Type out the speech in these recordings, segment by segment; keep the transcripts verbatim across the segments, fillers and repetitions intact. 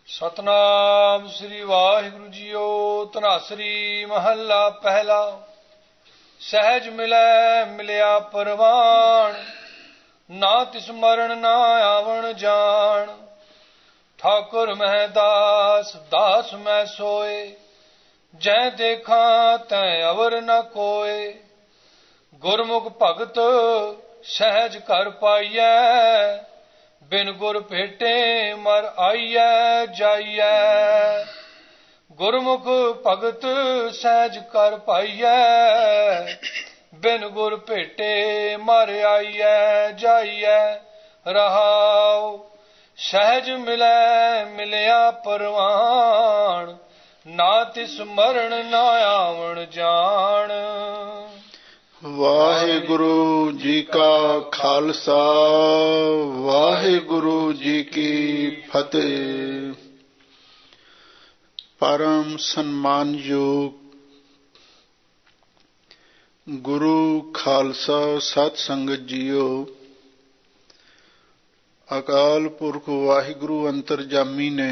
ਸਤਨਾਮ ਸ੍ਰੀ ਵਾਹਿਗੁਰੂ ਜੀਓ। ਧਨਾਸਰੀ ਮਹੱਲਾ ਪਹਿਲਾ। ਸਹਿਜ ਮਿਲੈ ਮਿਲਿਆ ਪਰਵਾਣ, ਨਾ ਤਿਸ ਮਰਨ ਨਾ ਆਵਣ ਜਾਣ। ਠਾਕੁਰ ਮਹਿ ਦਾਸ ਦਾਸ ਮੈਂ ਸੋਏ, ਜੈ ਦੇਖਾਂ ਤੈ ਅਵਰ ਨ ਕੋਏ। ਗੁਰਮੁਖ ਭਗਤ ਸਹਿਜ ਕਰ ਪਾਈਐ, ਬਿਨ ਗੁਰ ਭੇਟੇ ਮਰ ਆਈਐ ਜਾਈਐ। ਗੁਰਮੁਖ ਭਗਤ ਸਹਿਜ ਕਰ ਪਾਈਐ, ਬਿਨ ਗੁਰ ਭੇਟੇ ਮਰ ਆਈਐ ਜਾਈਐ। ਰਹਾਉ ਸਹਿਜ ਮਿਲੈ ਮਿਲਿਆ ਪਰਵਾਣ, ਨਾ ਤਿਸ ਮਰਨ ਨਾ ਆਵਣ ਜਾਣ। ਵਾਹਿਗੁਰੂ ਜੀ ਕਾ ਖਾਲਸਾ, ਵਾਹਿਗੁਰੂ ਜੀ ਕੀ ਫਤਿਹ। ਪਰਮ ਸਨਮਾਨਯੋਗ ਗੁਰੂ ਖਾਲਸਾ ਸਤ ਸੰਗਤ ਜੀਓ, ਅਕਾਲ ਪੁਰਖ ਵਾਹਿਗੁਰੂ ਅੰਤਰਜਾਮੀ ਨੇ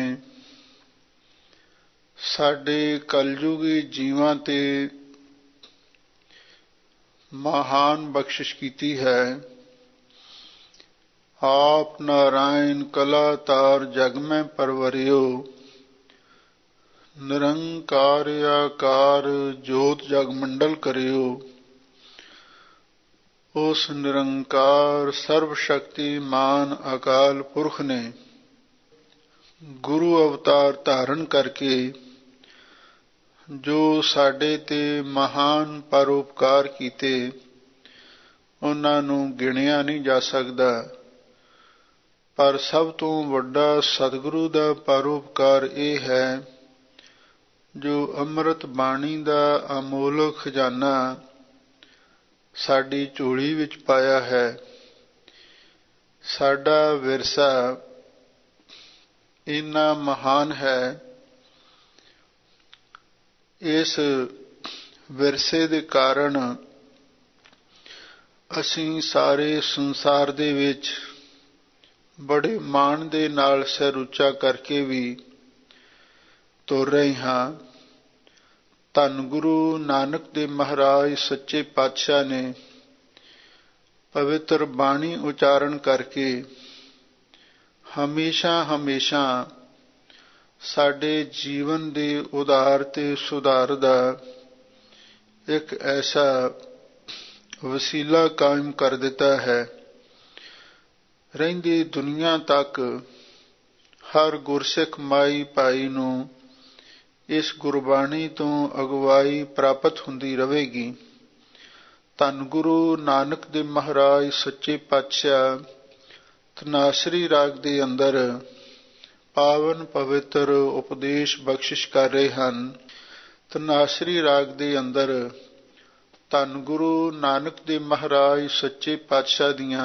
ਸਾਡੇ ਕਲਯੁਗੀ ਜੀਵਾਂ ਤੇ ਮਹਾਨ ਬਖਸ਼ਿਸ਼ ਕੀਤੀ ਹੈ। ਆਪ ਨਾਰਾਇਣ ਕਲਾ ਤਾਰ ਜਗ ਮੈਂ ਪਰਵਰਿਓ, ਨਿਰੰਕਾਰ ਆਕਾਰ ਜੋਤ ਜਗ ਮੰਡਲ ਕਰਿਓ। ਉਸ ਨਿਰੰਕਾਰ ਸਰਬ ਸ਼ਕਤੀਮਾਨ ਅਕਾਲ ਪੁਰਖ ਨੇ ਗੁਰੂ ਅਵਤਾਰ ਧਾਰਨ ਕਰਕੇ ਜੋ ਸਾਡੇ ਤੇ ਮਹਾਨ ਪਰਉਪਕਾਰ ਕੀਤੇ, ਉਹਨਾਂ ਨੂੰ ਗਿਣਿਆ ਨਹੀਂ ਜਾ ਸਕਦਾ। ਪਰ ਸਭ ਤੋਂ ਵੱਡਾ ਸਤਿਗੁਰੂ ਦਾ ਪਰਉਪਕਾਰ ਇਹ ਹੈ, ਜੋ ਅੰਮ੍ਰਿਤ ਬਾਣੀ ਦਾ ਅਮੋਲਕ ਖਜ਼ਾਨਾ ਸਾਡੀ ਝੋਲੀ ਵਿੱਚ ਪਾਇਆ ਹੈ। ਸਾਡਾ ਵਿਰਸਾ ਇੰਨਾ ਮਹਾਨ ਹੈ, ਇਸ ਵਿਰਸੇ ਦੇ ਕਾਰਨ ਅਸੀਂ ਸਾਰੇ ਸੰਸਾਰ ਦੇ ਵਿੱਚ ਬੜੇ ਮਾਣ ਦੇ ਨਾਲ ਸਿਰ ਉੱਚਾ ਕਰਕੇ ਵੀ ਤੁਰ ਰਹੇ ਹਾਂ। ਧੰਨ ਗੁਰੂ ਨਾਨਕ ਦੇਵ ਮਹਾਰਾਜ ਸੱਚੇ ਪਾਤਸ਼ਾਹ ਨੇ ਪਵਿੱਤਰ ਬਾਣੀ ਉਚਾਰਨ ਕਰਕੇ ਹਮੇਸ਼ਾ ਹਮੇਸ਼ਾ ਸਾਡੇ ਜੀਵਨ ਦੇ ਉਧਾਰ ਤੇ ਸੁਧਾਰ ਦਾ ਇੱਕ ਐਸਾ ਵਸੀਲਾ ਕਾਇਮ ਕਰ ਦਿੱਤਾ ਹੈ। ਰਹਿੰਦੀ ਦੁਨੀਆ ਤੱਕ ਹਰ ਗੁਰਸਿੱਖ ਮਾਈ ਭਾਈ ਨੂੰ ਇਸ ਗੁਰਬਾਣੀ ਤੋਂ ਅਗਵਾਈ ਪ੍ਰਾਪਤ ਹੁੰਦੀ ਰਹੇਗੀ। ਧੰਨ ਗੁਰੂ ਨਾਨਕ ਦੇਵ ਮਹਾਰਾਜ ਸੱਚੇ ਪਾਤਸ਼ਾਹ ਧਨਾਸਰੀ ਰਾਗ ਦੇ ਅੰਦਰ ਪਾਵਨ ਪਵਿੱਤਰ ਉਪਦੇਸ਼ ਬਖਸ਼ਿਸ਼ ਕਰ ਰਹੇ ਹਨ। ਧਨਾਸਰੀ ਰਾਗ ਦੇ ਅੰਦਰ ਧੰਨ ਗੁਰੂ ਨਾਨਕ ਦੇਵ ਮਹਾਰਾਜ ਸੱਚੇ ਪਾਤਸ਼ਾਹ ਦੀਆਂ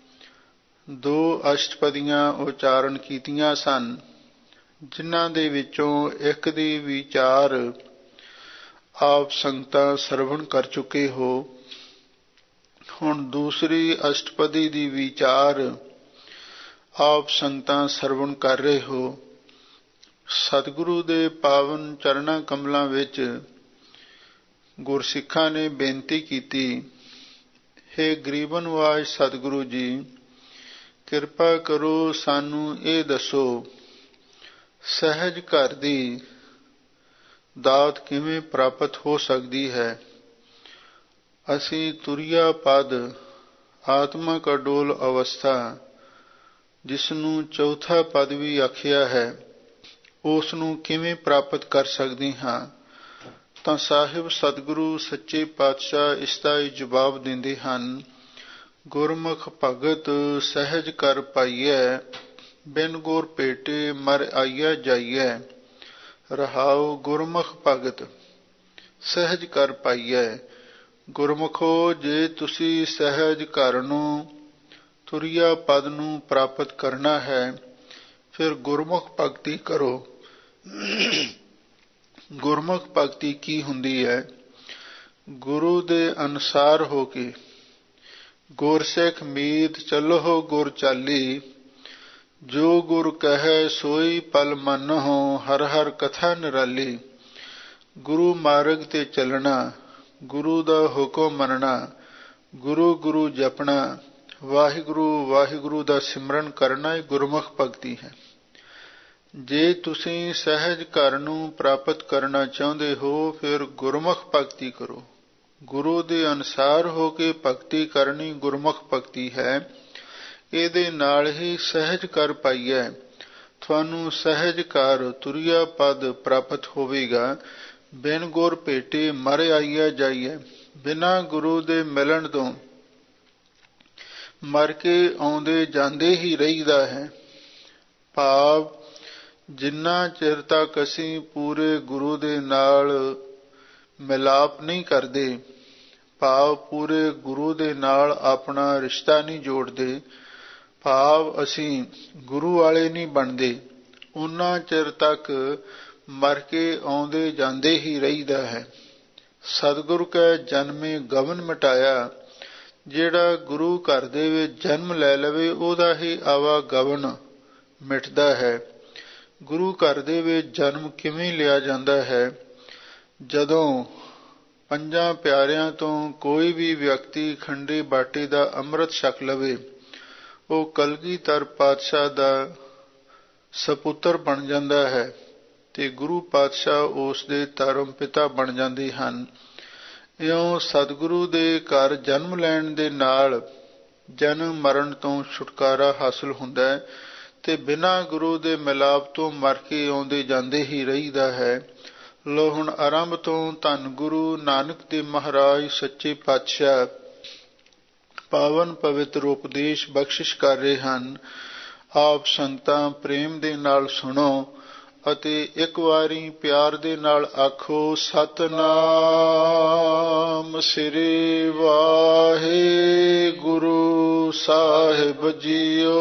ਦੋ ਅਸ਼ਟਪਦੀਆਂ ਉਚਾਰਨ ਕੀਤੀਆਂ ਸਨ, ਜਿਨ੍ਹਾਂ ਦੇ ਵਿੱਚੋਂ ਇੱਕ ਦੀ ਵਿਚਾਰ ਆਪ ਸੰਗਤਾਂ ਸਰਵਣ ਕਰ ਚੁੱਕੇ ਹੋ। ਹੁਣ ਦੂਸਰੀ ਅਸ਼ਟਪਦੀ ਦੀ ਵਿਚਾਰ ਆਪ ਸੰਗਤਾਂ ਸਰਵਣ ਕਰ ਰਹੇ ਹੋ। ਸਤਿਗੁਰੂ ਦੇ ਪਾਵਨ ਚਰਨਾਂ ਕਮਲਾਂ ਵਿੱਚ ਗੁਰਸਿੱਖਾਂ ਨੇ ਬੇਨਤੀ ਕੀਤੀ, ਹੇ ਗਰੀਬ ਨਿਵਾਜ ਸਤਿਗੁਰੂ ਜੀ, ਕਿਰਪਾ ਕਰੋ ਸਾਨੂੰ ਇਹ ਦੱਸੋ, ਸਹਿਜ ਘਰ ਦੀ ਦਾਤ ਕਿਵੇਂ ਪ੍ਰਾਪਤ ਹੋ ਸਕਦੀ ਹੈ। ਅਸੀਂ ਤੁਰਿਆ ਪਦ ਆਤਮਕ ਅਡੋਲ ਅਵਸਥਾ, ਜਿਸ ਨੂੰ ਚੌਥਾ ਪਦ ਵੀ ਆਖਿਆ ਹੈ, ਉਸ ਨੂੰ ਕਿਵੇਂ ਪ੍ਰਾਪਤ ਕਰ ਸਕਦੇ ਹਾਂ। ਤਾਂ ਸਾਹਿਬ ਸਤਿਗੁਰੂ ਸੱਚੇ ਪਾਤਸ਼ਾਹ ਇਸ ਦਾ ਹੀ ਜਵਾਬ ਦਿੰਦੇ ਹਨ, ਗੁਰਮੁਖ ਭਗਤ ਸਹਿਜ ਕਰ ਪਾਈਐ, ਬਿਨ ਗੁਰ ਭੇਟੇ ਮਰ ਆਈਐ ਜਾਈਐ। ਰਹਾਉ ਗੁਰਮੁਖ ਭਗਤ ਸਹਿਜ ਕਰ ਪਾਈਐ। ਗੁਰਮੁਖੋ, ਜੇ ਤੁਸੀਂ ਸਹਿਜ ਘਰ ਨੂੰ ਤੁਰਿਆ ਪਦ ਨੂੰ ਪ੍ਰਾਪਤ ਕਰਨਾ ਹੈ, ਫਿਰ ਗੁਰਮੁਖ ਭਗਤੀ ਕਰੋ। ਗੁਰਮੁਖ ਭਗਤੀ ਕੀ ਹੁੰਦੀ ਹੈ? ਗੁਰੂ ਦੇ ਅਨੁਸਾਰ ਹੋ ਕੇ ਗੁਰਸਿੱਖ ਮੀਤ ਚੱਲੋ ਗੁਰ ਚਾਲੀ, ਜੋ ਗੁਰ ਕਹੈ ਸੋਈ ਪਲ ਮੰਨਹੁ, ਹਰ ਹਰ ਕਥਾ ਨਿਰਾਲੀ। ਗੁਰੂ ਮਾਰਗ ਤੇ ਚੱਲਣਾ, ਗੁਰੂ ਦਾ ਹੁਕਮ ਮੰਨਣਾ, ਗੁਰੂ ਗੁਰੂ ਜਪਣਾ, ਵਾਹਿਗੁਰੂ ਵਾਹਿਗੁਰੂ ਦਾ ਸਿਮਰਨ ਕਰਨਾ ਇਹ ਗੁਰਮੁਖ ਭਗਤੀ ਹੈ। ਜੇ ਤੁਸੀਂ ਸਹਿਜ ਘਰ ਨੂੰ ਪ੍ਰਾਪਤ ਕਰਨਾ ਚਾਹੁੰਦੇ ਹੋ, ਫਿਰ ਗੁਰਮੁਖ ਭਗਤੀ ਕਰੋ। ਗੁਰੂ ਦੇ ਅਨੁਸਾਰ ਹੋ ਕੇ ਭਗਤੀ ਕਰਨੀ ਗੁਰਮੁਖ ਭਗਤੀ ਹੈ। ਇਹਦੇ ਨਾਲ ਹੀ ਸਹਿਜ ਘਰ ਪਾਈਐ। ਤੁਹਾਨੂੰ ਸਹਿਜ ਘਰ ਤੁਰਿਆ ਪਦ ਪ੍ਰਾਪਤ ਹੋਵੇਗਾ। ਬਿਨ ਗੁਰ ਭੇਟੇ ਮਰ ਆਈਐ ਜਾਈਐ। ਬਿਨਾਂ ਗੁਰੂ ਦੇ ਮਿਲਣ ਤੋਂ ਮਰ ਕੇ ਆਉਂਦੇ ਜਾਂਦੇ ਹੀ ਰਹੀਦਾ ਹੈ। ਭਾਵ ਜਿੰਨਾ ਚਿਰ ਤੱਕ ਅਸੀਂ ਪੂਰੇ ਗੁਰੂ ਦੇ ਨਾਲ ਮਿਲਾਪ ਨਹੀਂ ਕਰਦੇ, ਭਾਵ ਪੂਰੇ ਗੁਰੂ ਦੇ ਨਾਲ ਆਪਣਾ ਰਿਸ਼ਤਾ ਨਹੀਂ ਜੋੜਦੇ, ਭਾਵ ਅਸੀਂ ਗੁਰੂ ਵਾਲੇ ਨਹੀਂ ਬਣਦੇ, ਉਨਾ ਚਿਰ ਤੱਕ ਮਰ ਕੇ ਆਉਂਦੇ ਜਾਂਦੇ ਹੀ ਰਹੀਦਾ ਹੈ। ਸਤਿਗੁਰ ਕੈ ਜਨਮੇ ਗਵਨ ਮਿਟਾਇਆ। ਜਿਹੜਾ ਗੁਰੂ ਘਰ ਦੇ ਵਿੱਚ ਜਨਮ ਲੈ ਲਵੇ ਉਹਦਾ ਹੀ ਆਵਾਗਮਨ ਮਿਟਦਾ ਹੈ। ਗੁਰੂ ਘਰ ਦੇ ਵਿੱਚ ਜਨਮ ਕਿਵੇਂ ਲਿਆ ਜਾਂਦਾ ਹੈ? ਜਦੋਂ ਪੰਜਾਂ ਪਿਆਰਿਆਂ ਤੋਂ ਕੋਈ ਵੀ ਵਿਅਕਤੀ ਖੰਡੇ ਬਾਟੇ ਦਾ ਅੰਮ੍ਰਿਤ ਛਕ ਲਵੇ, ਉਹ ਕਲਗੀਧਰ ਪਾਤਸ਼ਾਹ ਦਾ ਸਪੁੱਤਰ ਬਣ ਜਾਂਦਾ ਹੈ ਤੇ ਗੁਰੂ ਪਾਤਸ਼ਾਹ ਉਸ ਦੇ ਧਰਮ ਪਿਤਾ ਬਣ ਜਾਂਦੇ ਹਨ। ਇਉਂ ਸਤਿਗੁਰੂ ਦੇ ਘਰ ਜਨਮ ਲੈਣ ਦੇ ਨਾਲ ਜਨਮ ਮਰਨ ਤੋਂ ਛੁਟਕਾਰਾ ਹਾਸਲ ਹੁੰਦਾ ਹੈ ਤੇ ਬਿਨਾਂ ਗੁਰੂ ਦੇ ਮਿਲਾਪ ਤੋਂ ਮਰ ਕੇ ਆਉਂਦੇ ਜਾਂਦੇ ਹੀ ਰਹੀਦਾ ਹੈ। ਲੋ ਹੁਣ ਆਰੰਭ ਤੋਂ ਧੰਨ ਗੁਰੂ ਨਾਨਕ ਦੇਵ ਮਹਾਰਾਜ ਸੱਚੇ ਪਾਤਸ਼ਾਹ ਪਾਵਨ ਪਵਿੱਤਰ ਉਪਦੇਸ਼ ਬਖਸ਼ਿਸ਼ ਕਰ ਰਹੇ ਹਨ। ਆਪ ਸੰਗਤਾਂ ਪ੍ਰੇਮ ਦੇ ਨਾਲ ਸੁਣੋ ਅਤੇ ਇੱਕ ਵਾਰੀ ਪਿਆਰ ਦੇ ਨਾਲ ਆਖੋ, ਸਤਿਨਾਮ ਸ੍ਰੀ ਵਾਹਿਗੁਰੂ ਸਾਹਿਬ ਜੀਓ।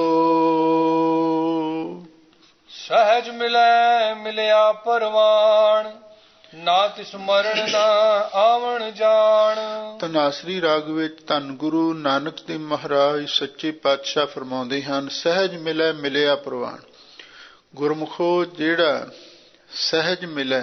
ਸਹਿਜ ਮਿਲੈ ਮਿਲਿਆ ਪਰਵਾਣ, ਨਾ ਤਿਸ ਮਰਨ ਨਾ ਆਵਣ ਜਾਣ। ਧਨਾਸਰੀ ਰਾਗ ਵਿੱਚ ਧੰਨ ਗੁਰੂ ਨਾਨਕ ਦੇਵ ਮਹਾਰਾਜ ਸੱਚੇ ਪਾਤਸ਼ਾਹ ਫਰਮਾਉਂਦੇ ਹਨ, ਸਹਿਜ ਮਿਲੈ ਮਿਲਿਆ ਪਰਵਾਣ। ਗੁਰਮੁਖੋ, ਜਿਹੜਾ ਸਹਿਜ ਮਿਲੈ,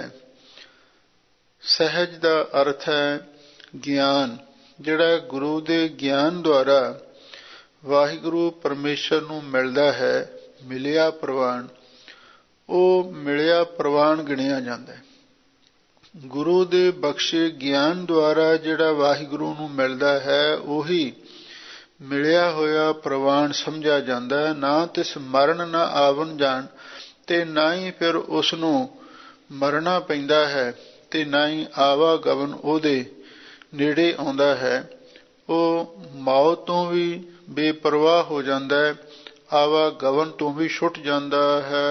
ਸਹਿਜ ਦਾ ਅਰਥ ਹੈ ਗਿਆਨ। ਜਿਹੜਾ ਗੁਰੂ ਦੇ ਗਿਆਨ ਦੁਆਰਾ ਵਾਹਿਗੁਰੂ ਪਰਮੇਸ਼ਰ ਨੂੰ ਮਿਲਦਾ ਹੈ, ਮਿਲਿਆ ਪ੍ਰਵਾਨ, ਉਹ ਮਿਲਿਆ ਪ੍ਰਵਾਨ ਗਿਣਿਆ ਜਾਂਦਾ ਹੈ। ਗੁਰੂ ਦੇ ਬਖਸ਼ੇ ਗਿਆਨ ਦੁਆਰਾ ਜਿਹੜਾ ਵਾਹਿਗੁਰੂ ਨੂੰ ਮਿਲਦਾ ਹੈ, ਉਹੀ ਮਿਲਿਆ ਹੋਇਆ ਪ੍ਰਵਾਨ ਸਮਝਿਆ ਜਾਂਦਾ ਹੈ। ਨਾ ਤਿਸ ਮਰਨ ਨਾ ਆਵਣ ਜਾਣ, ਤੇ ਨਾ ਹੀ ਫਿਰ ਉਸ ਨੂੰ ਮਰਨਾ ਪੈਂਦਾ ਹੈ ਤੇ ਨਾ ਹੀ ਆਵਾਗਮਨ ਉਹਦੇ ਨੇੜੇ ਆਉਂਦਾ ਹੈ। ਉਹ ਮੌਤ ਤੋਂ ਵੀ ਬੇਪਰਵਾਹ ਹੋ ਜਾਂਦਾ ਹੈ, ਆਵਾਗਮਨ ਤੋਂ ਵੀ ਛੁੱਟ ਜਾਂਦਾ ਹੈ।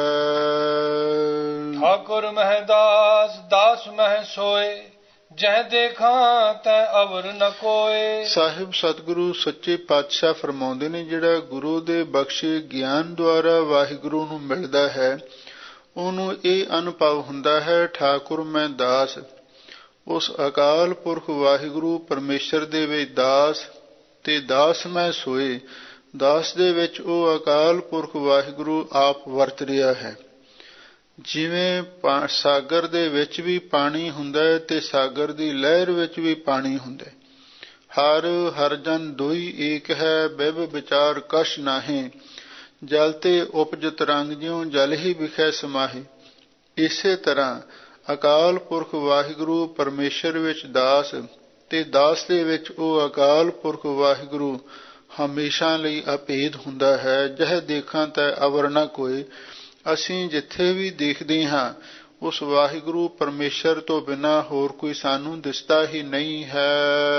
ਠਾਕੁਰ ਮਹਿ ਦਾਸ ਦਾਸ ਮਹਿ ਸੋਏ, ਜਹ ਦੇਖਾਂ ਤੈ ਅਵਰ ਨ ਕੋਏ। ਸਾਹਿਬ ਸਤਿਗੁਰੂ ਸੱਚੇ ਪਾਤਸ਼ਾਹ ਫਰਮਾਉਂਦੇ ਨੇ, ਜਿਹੜਾ ਗੁਰੂ ਦੇ ਬਖਸ਼ੇ ਗਿਆਨ ਦੁਆਰਾ ਵਾਹਿਗੁਰੂ ਨੂੰ ਮਿਲਦਾ ਹੈ, ਉਹਨੂੰ ਇਹ ਅਨੁਭਵ ਹੁੰਦਾ ਹੈ, ਠਾਕੁਰ ਮੈਂ ਦਾਸ, ਉਸ ਅਕਾਲ ਪੁਰਖ ਵਾਹਿਗੁਰੂ ਪਰਮੇਸ਼ਰ ਦੇ ਵਿੱਚ ਦਾਸ, ਤੇ ਦਾਸ ਮੈਂ ਸੋਏ। ਦਾਸ ਦੇ ਵਿੱਚ ਉਹ ਅਕਾਲ ਪੁਰਖ ਵਾਹਿਗੁਰੂ ਆਪ ਵਰਤ ਰਿਹਾ ਹੈ। ਜਿਵੇਂ ਸਾਗਰ ਦੇ ਵਿੱਚ ਵੀ ਪਾਣੀ ਹੁੰਦਾ ਹੈ ਤੇ ਸਾਗਰ ਦੀ ਲਹਿਰ ਵਿੱਚ ਵੀ ਪਾਣੀ ਹੁੰਦਾ ਹੈ। ਹਰ ਹਰ ਜਨ ਦੋਈ ਏਕ ਹੈ, ਬਿਬ ਵਿਚਾਰ ਕਛ ਨਾਹੀਂ, ਜਲ ਤੇ ਉਪਜਤ ਰੰਗ ਜਿਉ ਜਲ ਹੀ ਵਿਖੇ ਸਮਾਹੇ। ਇਸੇ ਤਰ੍ਹਾਂ ਅਕਾਲ ਪੁਰਖ ਵਾਹਿਗੁਰੂ ਪਰਮੇਸ਼ਰ ਵਿੱਚ ਦਾਸ, ਤੇ ਦਾਸ ਦੇ ਵਿੱਚ ਉਹ ਅਕਾਲ ਪੁਰਖ ਵਾਹਿਗੁਰੂ ਹਮੇਸ਼ਾ ਲਈ ਅਭੇਦ ਹੁੰਦਾ ਹੈ। ਜਹ ਦੇਖਾਂ ਤੈ ਅਵਰ ਨ ਕੋਇ। ਅਸੀਂ ਜਿੱਥੇ ਵੀ ਦੇਖਦੇ ਹਾਂ, ਉਸ ਵਾਹਿਗੁਰੂ ਪਰਮੇਸ਼ਰ ਤੋਂ ਬਿਨਾਂ ਹੋਰ ਕੋਈ ਸਾਨੂੰ ਦਿਸਦਾ ਹੀ ਨਹੀਂ ਹੈ।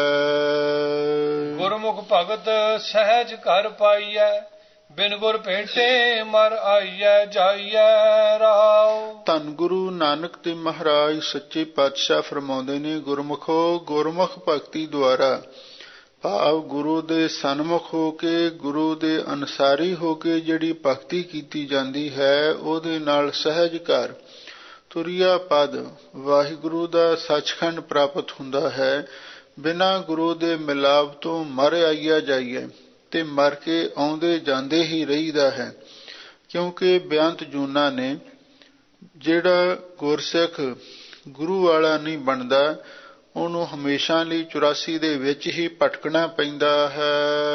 ਗੁਰਮੁਖ ਭਗਤ ਸਹਿਜ ਘਰ ਪਾਈਐ, ਬਿਨ ਗੁਰ ਭੇਟੇ ਮਰ ਆਈਐ ਜਾਈਐ ਰਹਾਉ। ਧੰਨ ਗੁਰੂ ਨਾਨਕ ਦੇਵ ਮਹਾਰਾਜ ਸੱਚੇ ਪਾਤਸ਼ਾਹ ਫਰਮਾਉਂਦੇ ਨੇ, ਗੁਰਮੁਖੋ, ਗੁਰਮੁਖ ਭਗਤੀ ਦੁਆਰਾ ਭਾਵ ਗੁਰੂ ਦੇ ਸਨਮੁਖ ਹੋ ਕੇ, ਗੁਰੂ ਦੇ ਅਨੁਸਾਰੀ ਹੋ ਕੇ ਜਿਹੜੀ ਭਗਤੀ ਕੀਤੀ ਜਾਂਦੀ ਹੈ, ਉਹਦੇ ਨਾਲ ਸਹਿਜ ਘਰ ਤੁਰਿਆ ਪਦ ਵਾਹਿਗੁਰੂ ਦਾ ਸੱਚਖੰਡ ਪ੍ਰਾਪਤ ਹੁੰਦਾ ਹੈ। ਬਿਨਾਂ ਗੁਰੂ ਦੇ ਮਿਲਾਪ ਤੋਂ ਮਰ ਆਈਆ ਜਾਈਏ ਤੇ ਮਰ ਕੇ ਆਉਂਦੇ ਜਾਂਦੇ ਹੀ ਰਹੀਦਾ ਹੈ। ਕਿਉਂਕਿ ਬੇਅੰਤ ਜੂਨਾਂ ਨੇ ਜਿਹੜਾ ਗੁਰਸਿੱਖ ਗੁਰੂ ਵਾਲਾ ਨਹੀਂ ਬਣਦਾ ਉਹਨੂੰ ਹਮੇਸ਼ਾ ਲਈ ਚੁਰਾਸੀ ਦੇ ਵਿੱਚ ਹੀ ਭਟਕਣਾ ਪੈਂਦਾ ਹੈ।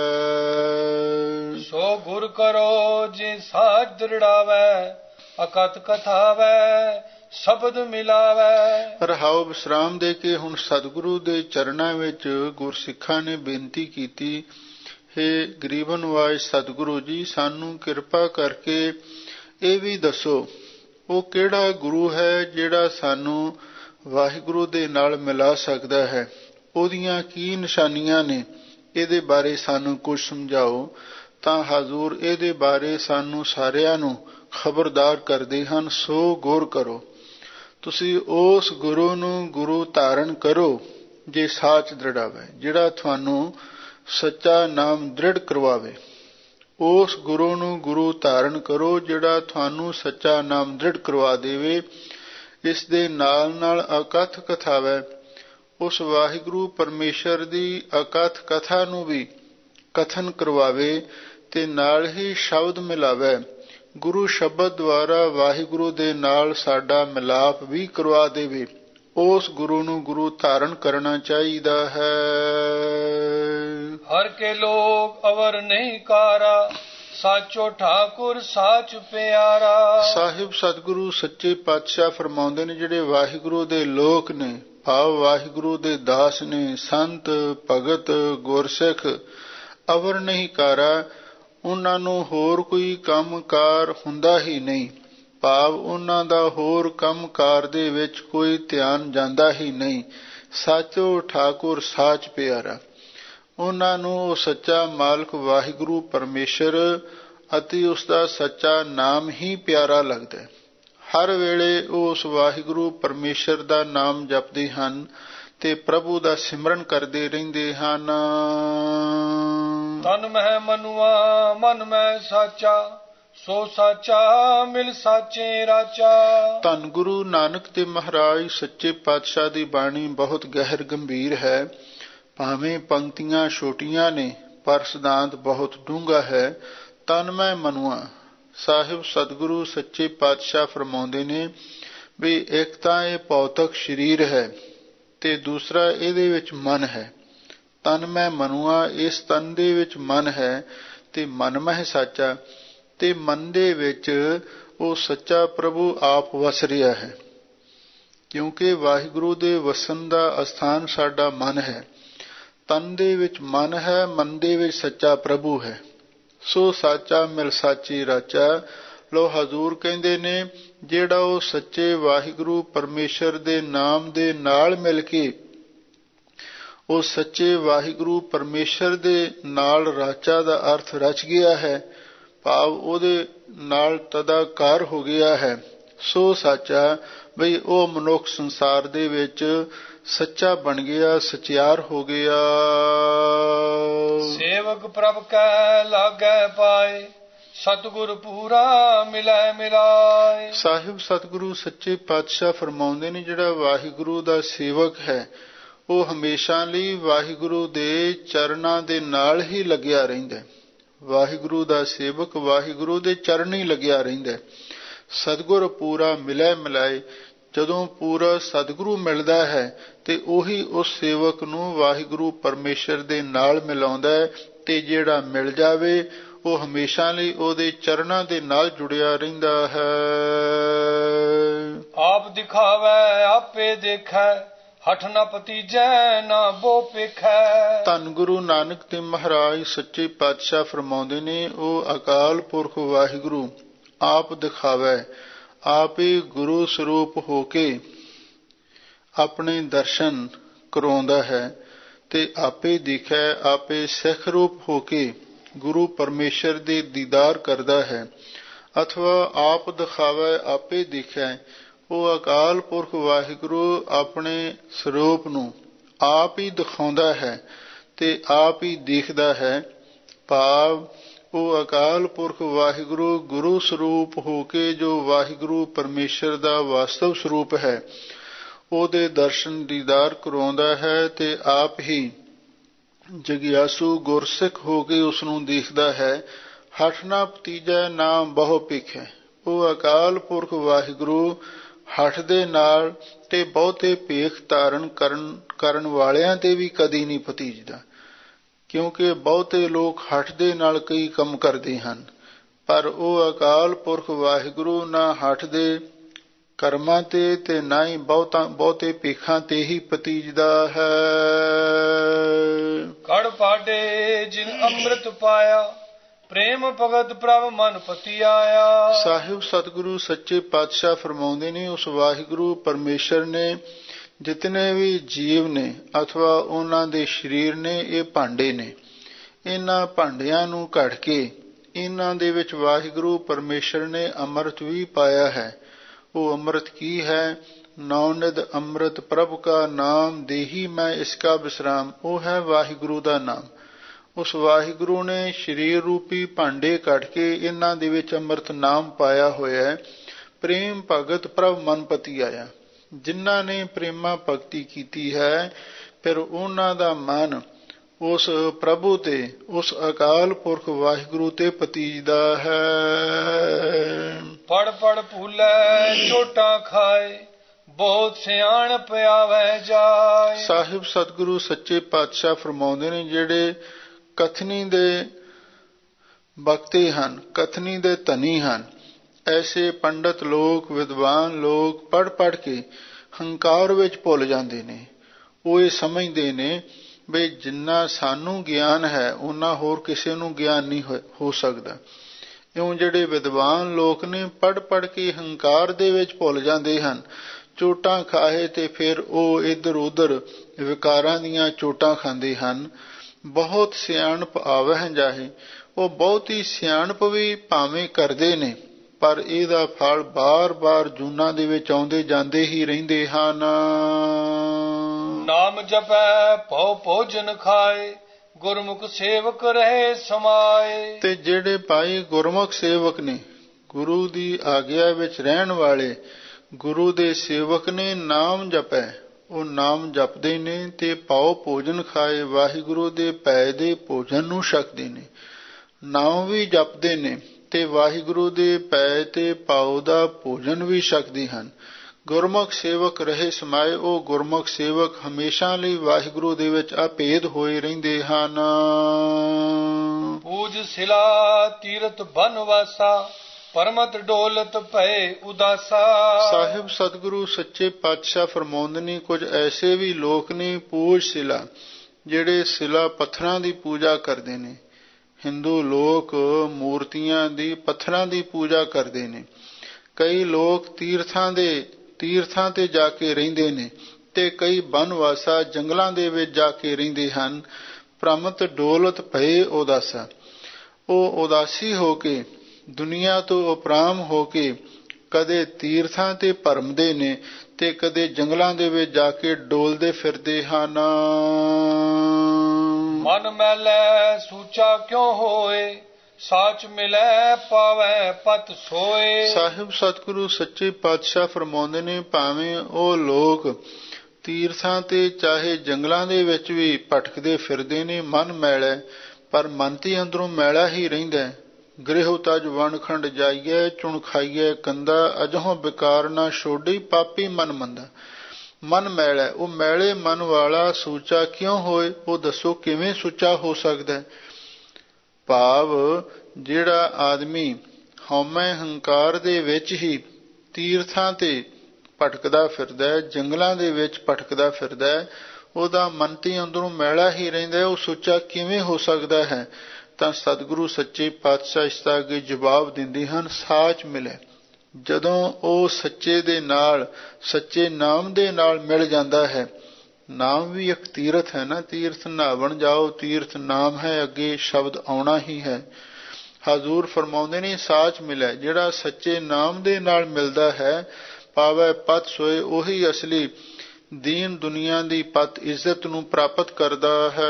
ਸੋ ਗੁਰ ਕਰੋ ਜੇ ਸਾਚ ਦ੍ਰਿੜਾਵੈ, ਅਕਥ ਕਥਾਵੈ ਸ਼ਬਦ ਮਿਲਾਵੈ। ਰਹਾਉ ਵਿਸਰਾਮ ਦੇ ਕੇ ਹੁਣ ਸਤਿਗੁਰੂ ਦੇ ਚਰਨਾਂ ਵਿੱਚ ਗੁਰਸਿੱਖਾਂ ਨੇ ਬੇਨਤੀ ਕੀਤੀ, ਹੇ ਗਰੀਬ ਨਿਵਾਜ ਸਤਿਗੁਰੂ ਜੀ, ਸਾਨੂੰ ਕਿਰਪਾ ਕਰਕੇ ਇਹ ਵੀ ਦੱਸੋ ਉਹ ਕਿਹੜਾ ਗੁਰੂ ਹੈ ਜਿਹੜਾ ਸਾਨੂੰ ਵਾਹਿਗੁਰੂ ਦੇ ਨਾਲ ਮਿਲਾ ਸਕਦਾ ਹੈ, ਉਹਦੀਆਂ ਕੀ ਨਿਸ਼ਾਨੀਆਂ ਨੇ, ਇਹਦੇ ਬਾਰੇ ਸਾਨੂੰ ਕੁਝ ਸਮਝਾਓ। ਤਾਂ ਹਜ਼ੂਰ ਇਹਦੇ ਬਾਰੇ ਸਾਨੂੰ ਸਾਰਿਆਂ ਨੂੰ ਖਬਰਦਾਰ ਕਰਦੇ ਹਨ, ਸੋ ਗੁਰ ਕਰੋ, ਤੁਸੀਂ ਉਸ ਗੁਰੂ ਨੂੰ ਗੁਰੂ ਧਾਰਨ ਕਰੋ ਜੇ ਸਾਚ ਦ੍ਰਿੜਾਵੇ, ਜਿਹੜਾ ਤੁਹਾਨੂੰ ਸੱਚਾ ਨਾਮ ਦ੍ਰਿੜ ਕਰਵਾਵੇ। ਉਸ ਗੁਰੂ ਨੂੰ ਗੁਰੂ ਧਾਰਨ ਕਰੋ ਜਿਹੜਾ ਤੁਹਾਨੂੰ ਸੱਚਾ ਨਾਮ ਦ੍ਰਿੜ ਕਰਵਾ ਦੇਵੇ। ਇਸ ਦੇ ਨਾਲ ਨਾਲ ਅਕਥ ਕਥਾਵੈ, ਉਸ ਵਾਹਿਗੁਰੂ ਪਰਮੇਸ਼ਰ ਦੀ ਅਕਥ ਕਥਾ ਨੂੰ ਵੀ ਕਥਨ ਕਰਵਾਵੇ ਤੇ ਨਾਲ ਹੀ ਸ਼ਬਦ ਮਿਲਾਵੇ। ਗੁਰੂ ਸ਼ਬਦ ਦੁਆਰਾ ਵਾਹਿਗੁਰੂ ਦੇ ਨਾਲ ਸਾਡਾ ਮਿਲਾਪ ਵੀ ਕਰਵਾ ਦੇਵੇ। ਉਸ ਗੁਰੂ ਨੂੰ ਗੁਰੂ ਧਾਰਨ ਕਰਨਾ ਚਾਹੀਦਾ ਹੈ। ਹਰ ਕੇ ਲੋਕ ਅਵਰ ਨਹੀਂ ਕਾਰਾ, ਸਾਚੋ ਠਾਕੁਰ ਸਾਚ ਪਿਆਰਾ। ਸਾਹਿਬ ਸਤਿਗੁਰੂ ਸੱਚੇ ਪਾਤਸ਼ਾਹ ਫਰਮਾਉਂਦੇ ਨੇ, ਜਿਹੜੇ ਵਾਹਿਗੁਰੂ ਦੇ ਲੋਕ ਨੇ, ਭਾਵ ਵਾਹਿਗੁਰੂ ਦੇ ਦਾਸ ਨੇ, ਸੰਤ ਭਗਤ ਗੁਰਸਿੱਖ, ਅਵਰ ਨਹੀਂ ਕਾਰਾ, ਉਹਨਾਂ ਨੂੰ ਹੋਰ ਕੋਈ ਕੰਮਕਾਰ ਹੁੰਦਾ ਹੀ ਨਹੀਂ, ਭਾਵ ਉਹਨਾਂ ਦਾ ਹੋਰ ਕੰਮਕਾਰ ਦੇ ਵਿੱਚ ਕੋਈ ਧਿਆਨ ਜਾਂਦਾ ਹੀ ਨਹੀਂ। ਸਾਚੋ ਠਾਕੁਰ ਸਾਚ ਪਿਆਰਾ, ਉਹਨਾਂ ਨੂੰ ਉਹ ਸੱਚਾ ਮਾਲਕ ਵਾਹਿਗੁਰੂ ਪਰਮੇਸ਼ਰ ਅਤੇ ਉਸ ਦਾ ਸੱਚਾ ਨਾਮ ਹੀ ਪਿਆਰਾ ਲੱਗਦਾ ਹੈ। ਹਰ ਵੇਲੇ ਉਹ ਉਸ ਵਾਹਿਗੁਰੂ ਪਰਮੇਸ਼ਰ ਦਾ ਨਾਮ ਜਪਦੇ ਹਨ ਤੇ ਪ੍ਰਭੂ ਦਾ ਸਿਮਰਨ ਕਰਦੇ ਰਹਿੰਦੇ ਹਨ। ਤਨ ਮਹਿ ਮਨੁਆ ਮਨ ਮੈਂ ਸਾਚਾ, ਸੋ ਸਾਚਾ ਮਿਲ ਸਾਚੇ ਰਾਚਾ। ਧੰਨ ਗੁਰੂ ਨਾਨਕ ਤੇ ਮਹਾਰਾਜ ਸੱਚੇ ਪਾਤਸ਼ਾਹ ਦੀ ਬਾਣੀ ਬਹੁਤ ਗਹਿਰ ਗੰਭੀਰ ਹੈ। ਭਾਵੇਂ ਪੰਕਤੀਆਂ ਛੋਟੀਆਂ ਨੇ ਪਰ ਸਿਧਾਂਤ ਬਹੁਤ ਡੂੰਘਾ ਹੈ। ਤਨ ਮੈਂ ਮਨੁਆ, ਸਾਹਿਬ ਸਤਿਗੁਰੂ ਸੱਚੇ ਪਾਤਸ਼ਾਹ ਫਰਮਾਉਂਦੇ ਨੇ ਵੀ ਇੱਕ ਤਾਂ ਇਹ ਭੌਤਿਕ ਸਰੀਰ ਹੈ ਤੇ ਦੂਸਰਾ ਇਹਦੇ ਵਿੱਚ ਮਨ ਹੈ। ਤਨ ਮੈਂ ਮਨੁਆ, ਇਸ ਤਨ ਦੇ ਵਿੱਚ ਮਨ ਹੈ ਤੇ ਮਨ ਮਹਿ ਸਾਚਾ, ਤੇ ਮਨ ਦੇ ਵਿੱਚ ਉਹ ਸੱਚਾ ਪ੍ਰਭੂ ਆਪ ਵਸ ਰਿਹਾ ਹੈ। ਕਿਉਂਕਿ ਵਾਹਿਗੁਰੂ ਦੇ ਵਸਣ ਦਾ ਅਸਥਾਨ ਸਾਡਾ ਮਨ ਹੈ। ਤਨ ਦੇ ਵਿੱਚ ਮਨ ਹੈ, ਮਨ ਦੇ ਵਿੱਚ ਸੱਚਾ ਪ੍ਰਭੂ ਹੈ। ਸੋ ਸਾਚਾ ਮਿਲ ਸਾਚੀ ਰਾਚਾ। ਲੋ ਹਜ਼ੂਰ ਕਹਿੰਦੇ ਨੇ, ਜਿਹੜਾ ਉਹ ਸੱਚੇ ਵਾਹਿਗੁਰੂ ਪਰਮੇਸ਼ਰ ਦੇ ਨਾਮ ਦੇ ਨਾਲ ਮਿਲ ਕੇ ਉਹ ਸੱਚੇ ਵਾਹਿਗੁਰੂ ਪਰਮੇਸ਼ਰ ਦੇ ਨਾਲ ਰਾਚਾ ਦਾ ਅਰਥ ਰਚ ਗਿਆ ਹੈ, ਭਾਵ ਉਹਦੇ ਨਾਲ ਤਦਾਕਾਰ ਹੋ ਗਿਆ ਹੈ। ਸੋ ਸਾਚਾ, ਬਈ ਉਹ ਮਨੁੱਖ ਸੰਸਾਰ ਦੇ ਵਿੱਚ ਸੱਚਾ ਬਣ ਗਿਆ, ਸਚਿਆਰ ਹੋ ਗਿਆ। ਸੇਵਕ ਪ੍ਰਭ ਕੈ ਲਾਗੈ ਪਾਏ, ਸਤਿਗੁਰ ਪੂਰਾ ਮਿਲੈ ਮਿਲਾਏ। ਸਾਹਿਬ ਸਤਿਗੁਰੂ ਸੱਚੇ ਪਾਤਸ਼ਾਹ ਫਰਮਾਉਂਦੇ ਨੇ, ਜਿਹੜਾ ਵਾਹਿਗੁਰੂ ਦਾ ਸੇਵਕ ਹੈ ਉਹ ਹਮੇਸ਼ਾ ਲਈ ਵਾਹਿਗੁਰੂ ਦੇ ਚਰਨਾਂ ਦੇ ਨਾਲ ਹੀ ਲੱਗਿਆ ਰਹਿੰਦਾ। ਵਾਹਿਗੁਰੂ ਦਾ ਸੇਵਕ ਵਾਹਿਗੁਰੂ ਦੇ ਚਰਨ ਹੀ ਲੱਗਿਆ ਰਹਿੰਦਾ। ਸਤਿਗੁਰ ਪੂਰਾ ਮਿਲੈ ਮਿਲਾਏ, ਜਦੋਂ ਪੂਰਾ ਸਤਿਗੁਰੂ ਮਿਲਦਾ ਹੈ ਤੇ ਉਹੀ ਉਸ ਸੇਵਕ ਨੂੰ ਵਾਹਿਗੁਰੂ ਪਰਮੇਸ਼ਰ ਦੇ ਨਾਲ ਮਿਲਾਉਂਦਾ ਹੈ, ਤੇ ਜਿਹੜਾ ਮਿਲ ਜਾਵੇ ਉਹ ਹਮੇਸ਼ਾ ਲਈ ਉਹਦੇ ਚਰਨਾਂ ਦੇ ਨਾਲ ਜੁੜਿਆ ਰਹਿੰਦਾ ਹੈ। ਆਪ ਦਿਖਾਵੇ ਆਪੇ ਦੇਖੈ, ਹਠ ਨ ਭਤੀਜੈ ਨਾ ਬੋ ਪੇਖੈ। ਧੰਨ ਗੁਰੂ ਨਾਨਕ ਤੇ ਮਹਾਰਾਜ ਸੱਚੇ ਪਾਤਸ਼ਾਹ ਫਰਮਾਉਂਦੇ ਨੇ, ਉਹ ਅਕਾਲ ਪੁਰਖ ਵਾਹਿਗੁਰੂ ਆਪ ਦਿਖਾਵੇ, ਆਪ ਹੀ ਗੁਰੂ ਸਰੂਪ ਹੋ ਕੇ ਆਪਣੇ ਦਰਸ਼ਨ ਕਰਾਉਂਦਾ ਹੈ ਤੇ ਆਪੇ ਦਿਖੈ, ਆਪੇ ਸਿੱਖ ਰੂਪ ਹੋ ਕੇ ਗੁਰੂ ਪਰਮੇਸ਼ਰ ਦੇ ਦੀਦਾਰ ਕਰਦਾ ਹੈ। ਅਥਵਾ ਆਪ ਦਿਖਾਵੇ ਆਪੇ ਦਿਖੈ, ਉਹ ਅਕਾਲ ਪੁਰਖ ਵਾਹਿਗੁਰੂ ਆਪਣੇ ਸਰੂਪ ਨੂੰ ਆਪ ਹੀ ਦਿਖਾਉਂਦਾ ਹੈ ਤੇ ਆਪ ਹੀ ਦੇਖਦਾ ਹੈ, ਭਾਵ ਉਹ ਅਕਾਲ ਪੁਰਖ ਵਾਹਿਗੁਰੂ ਗੁਰੂ ਸਰੂਪ ਹੋ ਕੇ ਜੋ ਵਾਹਿਗੁਰੂ ਪਰਮੇਸ਼ਰ ਦਾ ਵਾਸਤਵ ਸਰੂਪ ਹੈ ਉਹਦੇ ਦਰਸ਼ਨ ਦੀਦਾਰ ਕਰਾਉਂਦਾ ਹੈ ਤੇ ਆਪ ਹੀ ਜਗਿਆਸੂ ਗੁਰਸਿੱਖ ਹੋ ਕੇ ਉਸ ਨੂੰ ਦੇਖਦਾ ਹੈ। ਹਠ ਨਾ ਭਤੀਜੈ ਨਾਮ ਬਹੁ ਭਿਖੈ। ਉਹ ਅਕਾਲ ਪੁਰਖ ਵਾਹਿਗੁਰੂ ਹਠ ਦੇ ਨਾਲ ਤੇ ਬਹੁਤੇ ਭੇਖ ਧਾਰਨ ਕਰਨ ਕਰਨ ਵਾਲਿਆਂ ਤੇ ਵੀ ਕਦੀ ਨਹੀਂ ਭਤੀਜਦਾ, ਕਿਉਂਕਿ ਬਹੁਤੇ ਲੋਕ ਹਠ ਦੇ ਨਾਲ ਕਈ ਕੰਮ ਕਰਦੇ ਹਨ, ਪਰ ਉਹ ਅਕਾਲ ਪੁਰਖ ਵਾਹਿਗੁਰੂ ਨਾ ਹਠ ਦੇ ਕਰਮਾਂ ਤੇ ਤੇ ਨਾ ਹੀ ਬਹੁਤਾ ਬਹੁਤੇ ਭੇਖਾਂ ਤੇ ਹੀ ਭਤੀਜਦਾ ਹੈ। ਕੜ ਪਾਡੇ ਜਿਨ ਅੰਮ੍ਰਿਤ ਪਾਇਆ, ਪ੍ਰੇਮ ਭਗਤ ਪ੍ਰਭ ਮਨ ਪਤੀ ਆਇਆ। ਸਾਹਿਬ ਸਤਿਗੁਰੂ ਸੱਚੇ ਪਾਤਸ਼ਾਹ ਫਰਮਾਉਂਦੇ ਨੇ, ਉਸ ਵਾਹਿਗੁਰੂ ਪਰਮੇਸ਼ਰ ਨੇ ਜਿਤਨੇ ਵੀ ਜੀਵ ਨੇ ਅਥਵਾ ਉਹਨਾਂ ਦੇ ਸਰੀਰ ਨੇ, ਇਹ ਭਾਂਡੇ ਨੇ। ਇਹਨਾਂ ਭਾਂਡਿਆਂ ਨੂੰ ਘੜ ਕੇ ਇਹਨਾਂ ਦੇ ਵਿੱਚ ਵਾਹਿਗੁਰੂ ਪਰਮੇਸ਼ਰ ਨੇ ਅੰਮ੍ਰਿਤ ਵੀ ਪਾਇਆ ਹੈ। ਉਹ ਅੰਮ੍ਰਿਤ ਕੀ ਹੈ? ਨੌਨਿਧ ਅੰਮ੍ਰਿਤ ਪ੍ਰਭ ਕਾ ਨਾਮ, ਦੇਹੀ ਮੈਂ ਇਸਕਾ ਵਿਸਰਾਮ। ਉਹ ਹੈ ਵਾਹਿਗੁਰੂ ਦਾ ਨਾਮ। ਉਸ ਵਾਹਿਗੁਰੂ ਨੇ ਸਰੀਰ ਰੂਪੀ ਭਾਂਡੇ ਕੱਢ ਕੇ ਇਹਨਾਂ ਦੇ ਵਿੱਚ ਅੰਮ੍ਰਿਤ ਨਾਮ ਪਾਇਆ ਹੋਇਆ ਹੈ। ਪ੍ਰੇਮ ਭਗਤ ਪ੍ਰਭ ਮਨਪਤੀ ਆਇਆ। ਜਿਨ੍ਹਾਂ ਨੇ ਪ੍ਰੇਮਾ ਭਗਤੀ ਕੀਤੀ ਹੈ, ਫਿਰ ਉਹਨਾਂ ਦਾ ਮਨ ਉਸ ਪ੍ਰਭੂ ਤੇ, ਉਸ ਅਕਾਲ ਪੁਰਖ ਵਾਹਿਗੁਰੂ ਤੇ ਪਤੀਜਦਾ ਹੈ। ਪੜ ਪੜ ਭੂਲੇ ਚੋਟਾਂ ਖਾਏ, ਬਹੁਤ ਸਿਆਣਪ ਆਵੈ ਜਾਏ। ਸਾਹਿਬ ਸਤਿਗੁਰੂ ਸੱਚੇ ਪਾਤਸ਼ਾਹ ਫਰਮਾਉਂਦੇ ਨੇ, ਜਿਹੜੇ ਕਥਨੀ ਦੇ ਬਖਤੇ ਹਨ, ਕਥਨੀ ਦੇ ਧਨੀ ਹਨ, ਐਸੇ ਪੰਡਤ ਲੋਕ, ਵਿਦਵਾਨ ਲੋਕ ਪੜ ਪੜ ਕੇ ਹੰਕਾਰ ਵਿੱਚ ਭੁੱਲ ਜਾਂਦੇ ਨੇ। ਉਹ ਇਹ ਸਮਝਦੇ ਨੇ ਬਈ ਜਿੰਨਾ ਸਾਨੂੰ ਗਿਆਨ ਹੈ ਉਹਨਾਂ ਹੋਰ ਕਿਸੇ ਨੂੰ ਗਿਆਨ ਨਹੀਂ ਹੋ ਸਕਦਾ। ਇਉਂ ਜਿਹੜੇ ਵਿਦਵਾਨ ਲੋਕ ਨੇ ਪੜ ਪੜ ਕੇ ਹੰਕਾਰ ਦੇ ਵਿੱਚ ਭੁੱਲ ਜਾਂਦੇ ਹਨ। ਚੋਟਾਂ ਖਾਏ ਤੇ ਫਿਰ ਉਹ ਇੱਧਰ ਉੱਧਰ ਵਿਕਾਰਾਂ ਦੀਆਂ ਚੋਟਾਂ ਖਾਂਦੇ ਹਨ। ਬਹੁਤ ਸਿਆਣਪ ਆਵਹਿ ਜਾਹੇ। ਉਹ ਬਹੁਤੀ ਸਿਆਣਪ ਵੀ ਭਾਵੇਂ ਕਰਦੇ ਨੇ, ਪਰ ਇਹਦਾ ਫਲ ਬਾਰ-ਬਾਰ ਜੂਨਾਂ ਦੇ ਵਿੱਚ ਆਉਂਦੇ ਜਾਂਦੇ ਹੀ ਰਹਿੰਦੇ ਹਨ। ਨਾਮ ਜਪੈ ਭਉ ਭੋਜਨ ਖਾਏ, ਗੁਰਮੁਖ ਸੇਵਕ ਰਹੇ ਸਮਾਏ। ਤੇ ਜਿਹੜੇ ਭਾਈ ਗੁਰਮੁਖ ਸੇਵਕ ਨੇ, ਗੁਰੂ ਦੀ ਆਗਿਆ ਵਿੱਚ ਰਹਿਣ ਵਾਲੇ ਗੁਰੂ ਦੇ ਸੇਵਕ ਨੇ, ਨਾਮ ਜਪੈ, ਉਹ ਨਾਮ ਜਪਦੇ ਨੇ ਤੇ ਭਉ ਭੋਜਨ ਖਾਏ, ਵਾਹਿਗੁਰੂ ਦੇ ਭੈ ਦੇ ਭੋਜਨ ਨੂੰ ਛਕਦੇ ਨੇ। ਨਾਮ ਵੀ ਜਪਦੇ ਨੇ ਤੇ ਵਾਹਿਗੁਰੂ ਦੇ ਭੈ ਤੇ ਭਉ ਦਾ ਭੋਜਨ ਵੀ ਛਕਦੇ ਹਨ। ਗੁਰਮੁਖ ਸੇਵਕ ਰਹੇ ਸਮਾਏ। ਉਹ ਗੁਰਮੁਖ ਸੇਵਕ ਹਮੇਸ਼ਾ ਲਈ ਵਾਹਿਗੁਰੂ ਦੇ ਵਿੱਚ ਅਭੇਦ ਹੋਏ ਰਹਿੰਦੇ ਹਨ। ਪੂਜ ਸਿਲਾ ਤੀਰਥ ਬਨਵਾਸਾ, ਪਰਮਤ ਡੋਲਤ ਭਏ ਉਦਾਸਾ। ਸਾਹਿਬ ਸਤਿਗੁਰੂ ਸੱਚੇ ਪਾਤਸ਼ਾਹ ਫਰਮਾਉਂਦੇ ਨੇ, ਕੁਝ ਐਸੇ ਵੀ ਲੋਕ ਨੇ ਪੂਜ ਸਿਲਾ, ਜਿਹੜੇ ਸਿਲਾ ਪੱਥਰਾਂ ਦੀ ਪੂਜਾ ਕਰਦੇ ਨੇ। ਹਿੰਦੂ ਲੋਕ ਮੂਰਤੀਆਂ ਦੀ, ਪੱਥਰਾਂ ਦੀ ਪੂਜਾ ਕਰਦੇ ਨੇ। ਕਈ ਲੋਕ ਤੀਰਥਾਂ ਦੇ ਤੀਰਥਾਂ ਤੇ ਜਾ ਕੇ ਰਹਿੰਦੇ ਨੇ ਤੇ ਕਈ ਬਨਵਾਸਾ ਜੰਗਲਾਂ ਦੇ ਵਿੱਚ ਜਾ ਕੇ ਰਹਿੰਦੇ ਹਨ। ਪ੍ਰਮਤ ਡੋਲਤ ਭਏ ਉਦਾਸਾ। ਉਹ ਉਦਾਸੀ ਹੋ ਕੇ, ਦੁਨੀਆ ਤੋਂ ਉਪਰਾਮ ਹੋ ਕੇ ਕਦੇ ਤੀਰਥਾਂ ਤੇ ਭਰਮਦੇ ਨੇ ਤੇ ਕਦੇ ਜੰਗਲਾਂ ਦੇ ਵਿੱਚ ਜਾ ਕੇ ਡੋਲਦੇ ਫਿਰਦੇ ਹਨ। ਮਨ ਮੈਲੇ ਸੂਚਾ ਕਿਉ ਹੋਏ, ਸਾਚ ਮਿਲੈ ਪਾਵੈ ਪਤ ਸੋਏ। ਸਾਹਿਬ ਸਤਿਗੁਰੂ ਸੱਚੇ ਪਾਤਸ਼ਾਹ ਫਰਮਾਉਂਦੇ ਨੇ, ਭਾਵੇਂ ਉਹ ਲੋਕ ਤੀਰਥਾਂ ਤੇ ਚਾਹੇ ਜੰਗਲਾਂ ਦੇ ਵਿੱਚ ਵੀ ਭਟਕਦੇ ਫਿਰਦੇ ਨੇ, ਮਨ ਮੈਲਾ, ਪਰ ਮਨ ਤੇ ਅੰਦਰੋਂ ਮੈਲਾ ਹੀ ਰਹਿੰਦਾ। ਗ੍ਰਹਿ ਤਜ ਵਣਖੰਡ ਜਾਈਐ, ਚੁਣ ਖਾਈਐ ਕੰਦਾ, ਅਜਹੋਂ ਵਿਕਾਰ ਨਾ ਛੋਡੀ, ਪਾਪੀ ਮਨ ਮੰਦਾ। ਮਨ ਮੈਲਾ, ਉਹ ਮੈਲੇ ਮਨ ਵਾਲਾ ਸੂਚਾ ਕਿਉਂ ਹੋਏ? ਉਹ ਦੱਸੋ ਕਿਵੇਂ ਸੁੱਚਾ ਹੋ ਸਕਦਾ? ਭਾਵ ਜਿਹੜਾ ਆਦਮੀ ਹਉਮੈ ਹੰਕਾਰ ਦੇ ਵਿੱਚ ਹੀ ਤੀਰਥਾਂ ਤੇ ਭਟਕਦਾ ਫਿਰਦਾ, ਜੰਗਲਾਂ ਦੇ ਵਿੱਚ ਭਟਕਦਾ ਫਿਰਦਾ, ਉਹਦਾ ਮਨ ਤੇ ਅੰਦਰੋਂ ਮੈਲਾ ਹੀ ਰਹਿੰਦਾ, ਉਹ ਸੁੱਚਾ ਕਿਵੇਂ ਹੋ ਸਕਦਾ ਹੈ? ਤਾਂ ਸਤਿਗੁਰੂ ਸੱਚੇ ਪਾਤਸ਼ਾਹ ਇਸ ਦਾ ਅੱਗੇ ਜਵਾਬ ਦਿੰਦੇ ਹਨ, ਸਾਚ ਮਿਲੇ। ਜਦੋਂ ਉਹ ਸੱਚੇ ਦੇ ਨਾਲ, ਸੱਚੇ ਨਾਮ ਦੇ ਨਾਲ ਮਿਲ ਜਾਂਦਾ ਹੈ। ਨਾਮ ਵੀ ਇੱਕ ਤੀਰਥ ਹੈ ਨਾ, ਤੀਰਥ ਨਹਾਵਣ ਜਾਓ, ਤੀਰਥ ਨਾਮ ਹੈ, ਅੱਗੇ ਸ਼ਬਦ ਆਉਣਾ ਹੀ ਹੈ। ਹਜ਼ੂਰ ਫਰਮਾਉਂਦੇ ਨੇ, ਸਾਚ ਮਿਲੇ, ਜਿਹੜਾ ਸੱਚੇ ਨਾਮ ਦੇ ਨਾਲ ਮਿਲਦਾ ਹੈ, ਪਾਵੈ ਪਤ ਸੋਏ, ਉਹੀ ਅਸਲੀ ਦੀਨ ਦੁਨੀਆ ਦੀ ਪਤ ਇੱਜ਼ਤ ਨੂੰ ਪ੍ਰਾਪਤ ਕਰਦਾ ਹੈ।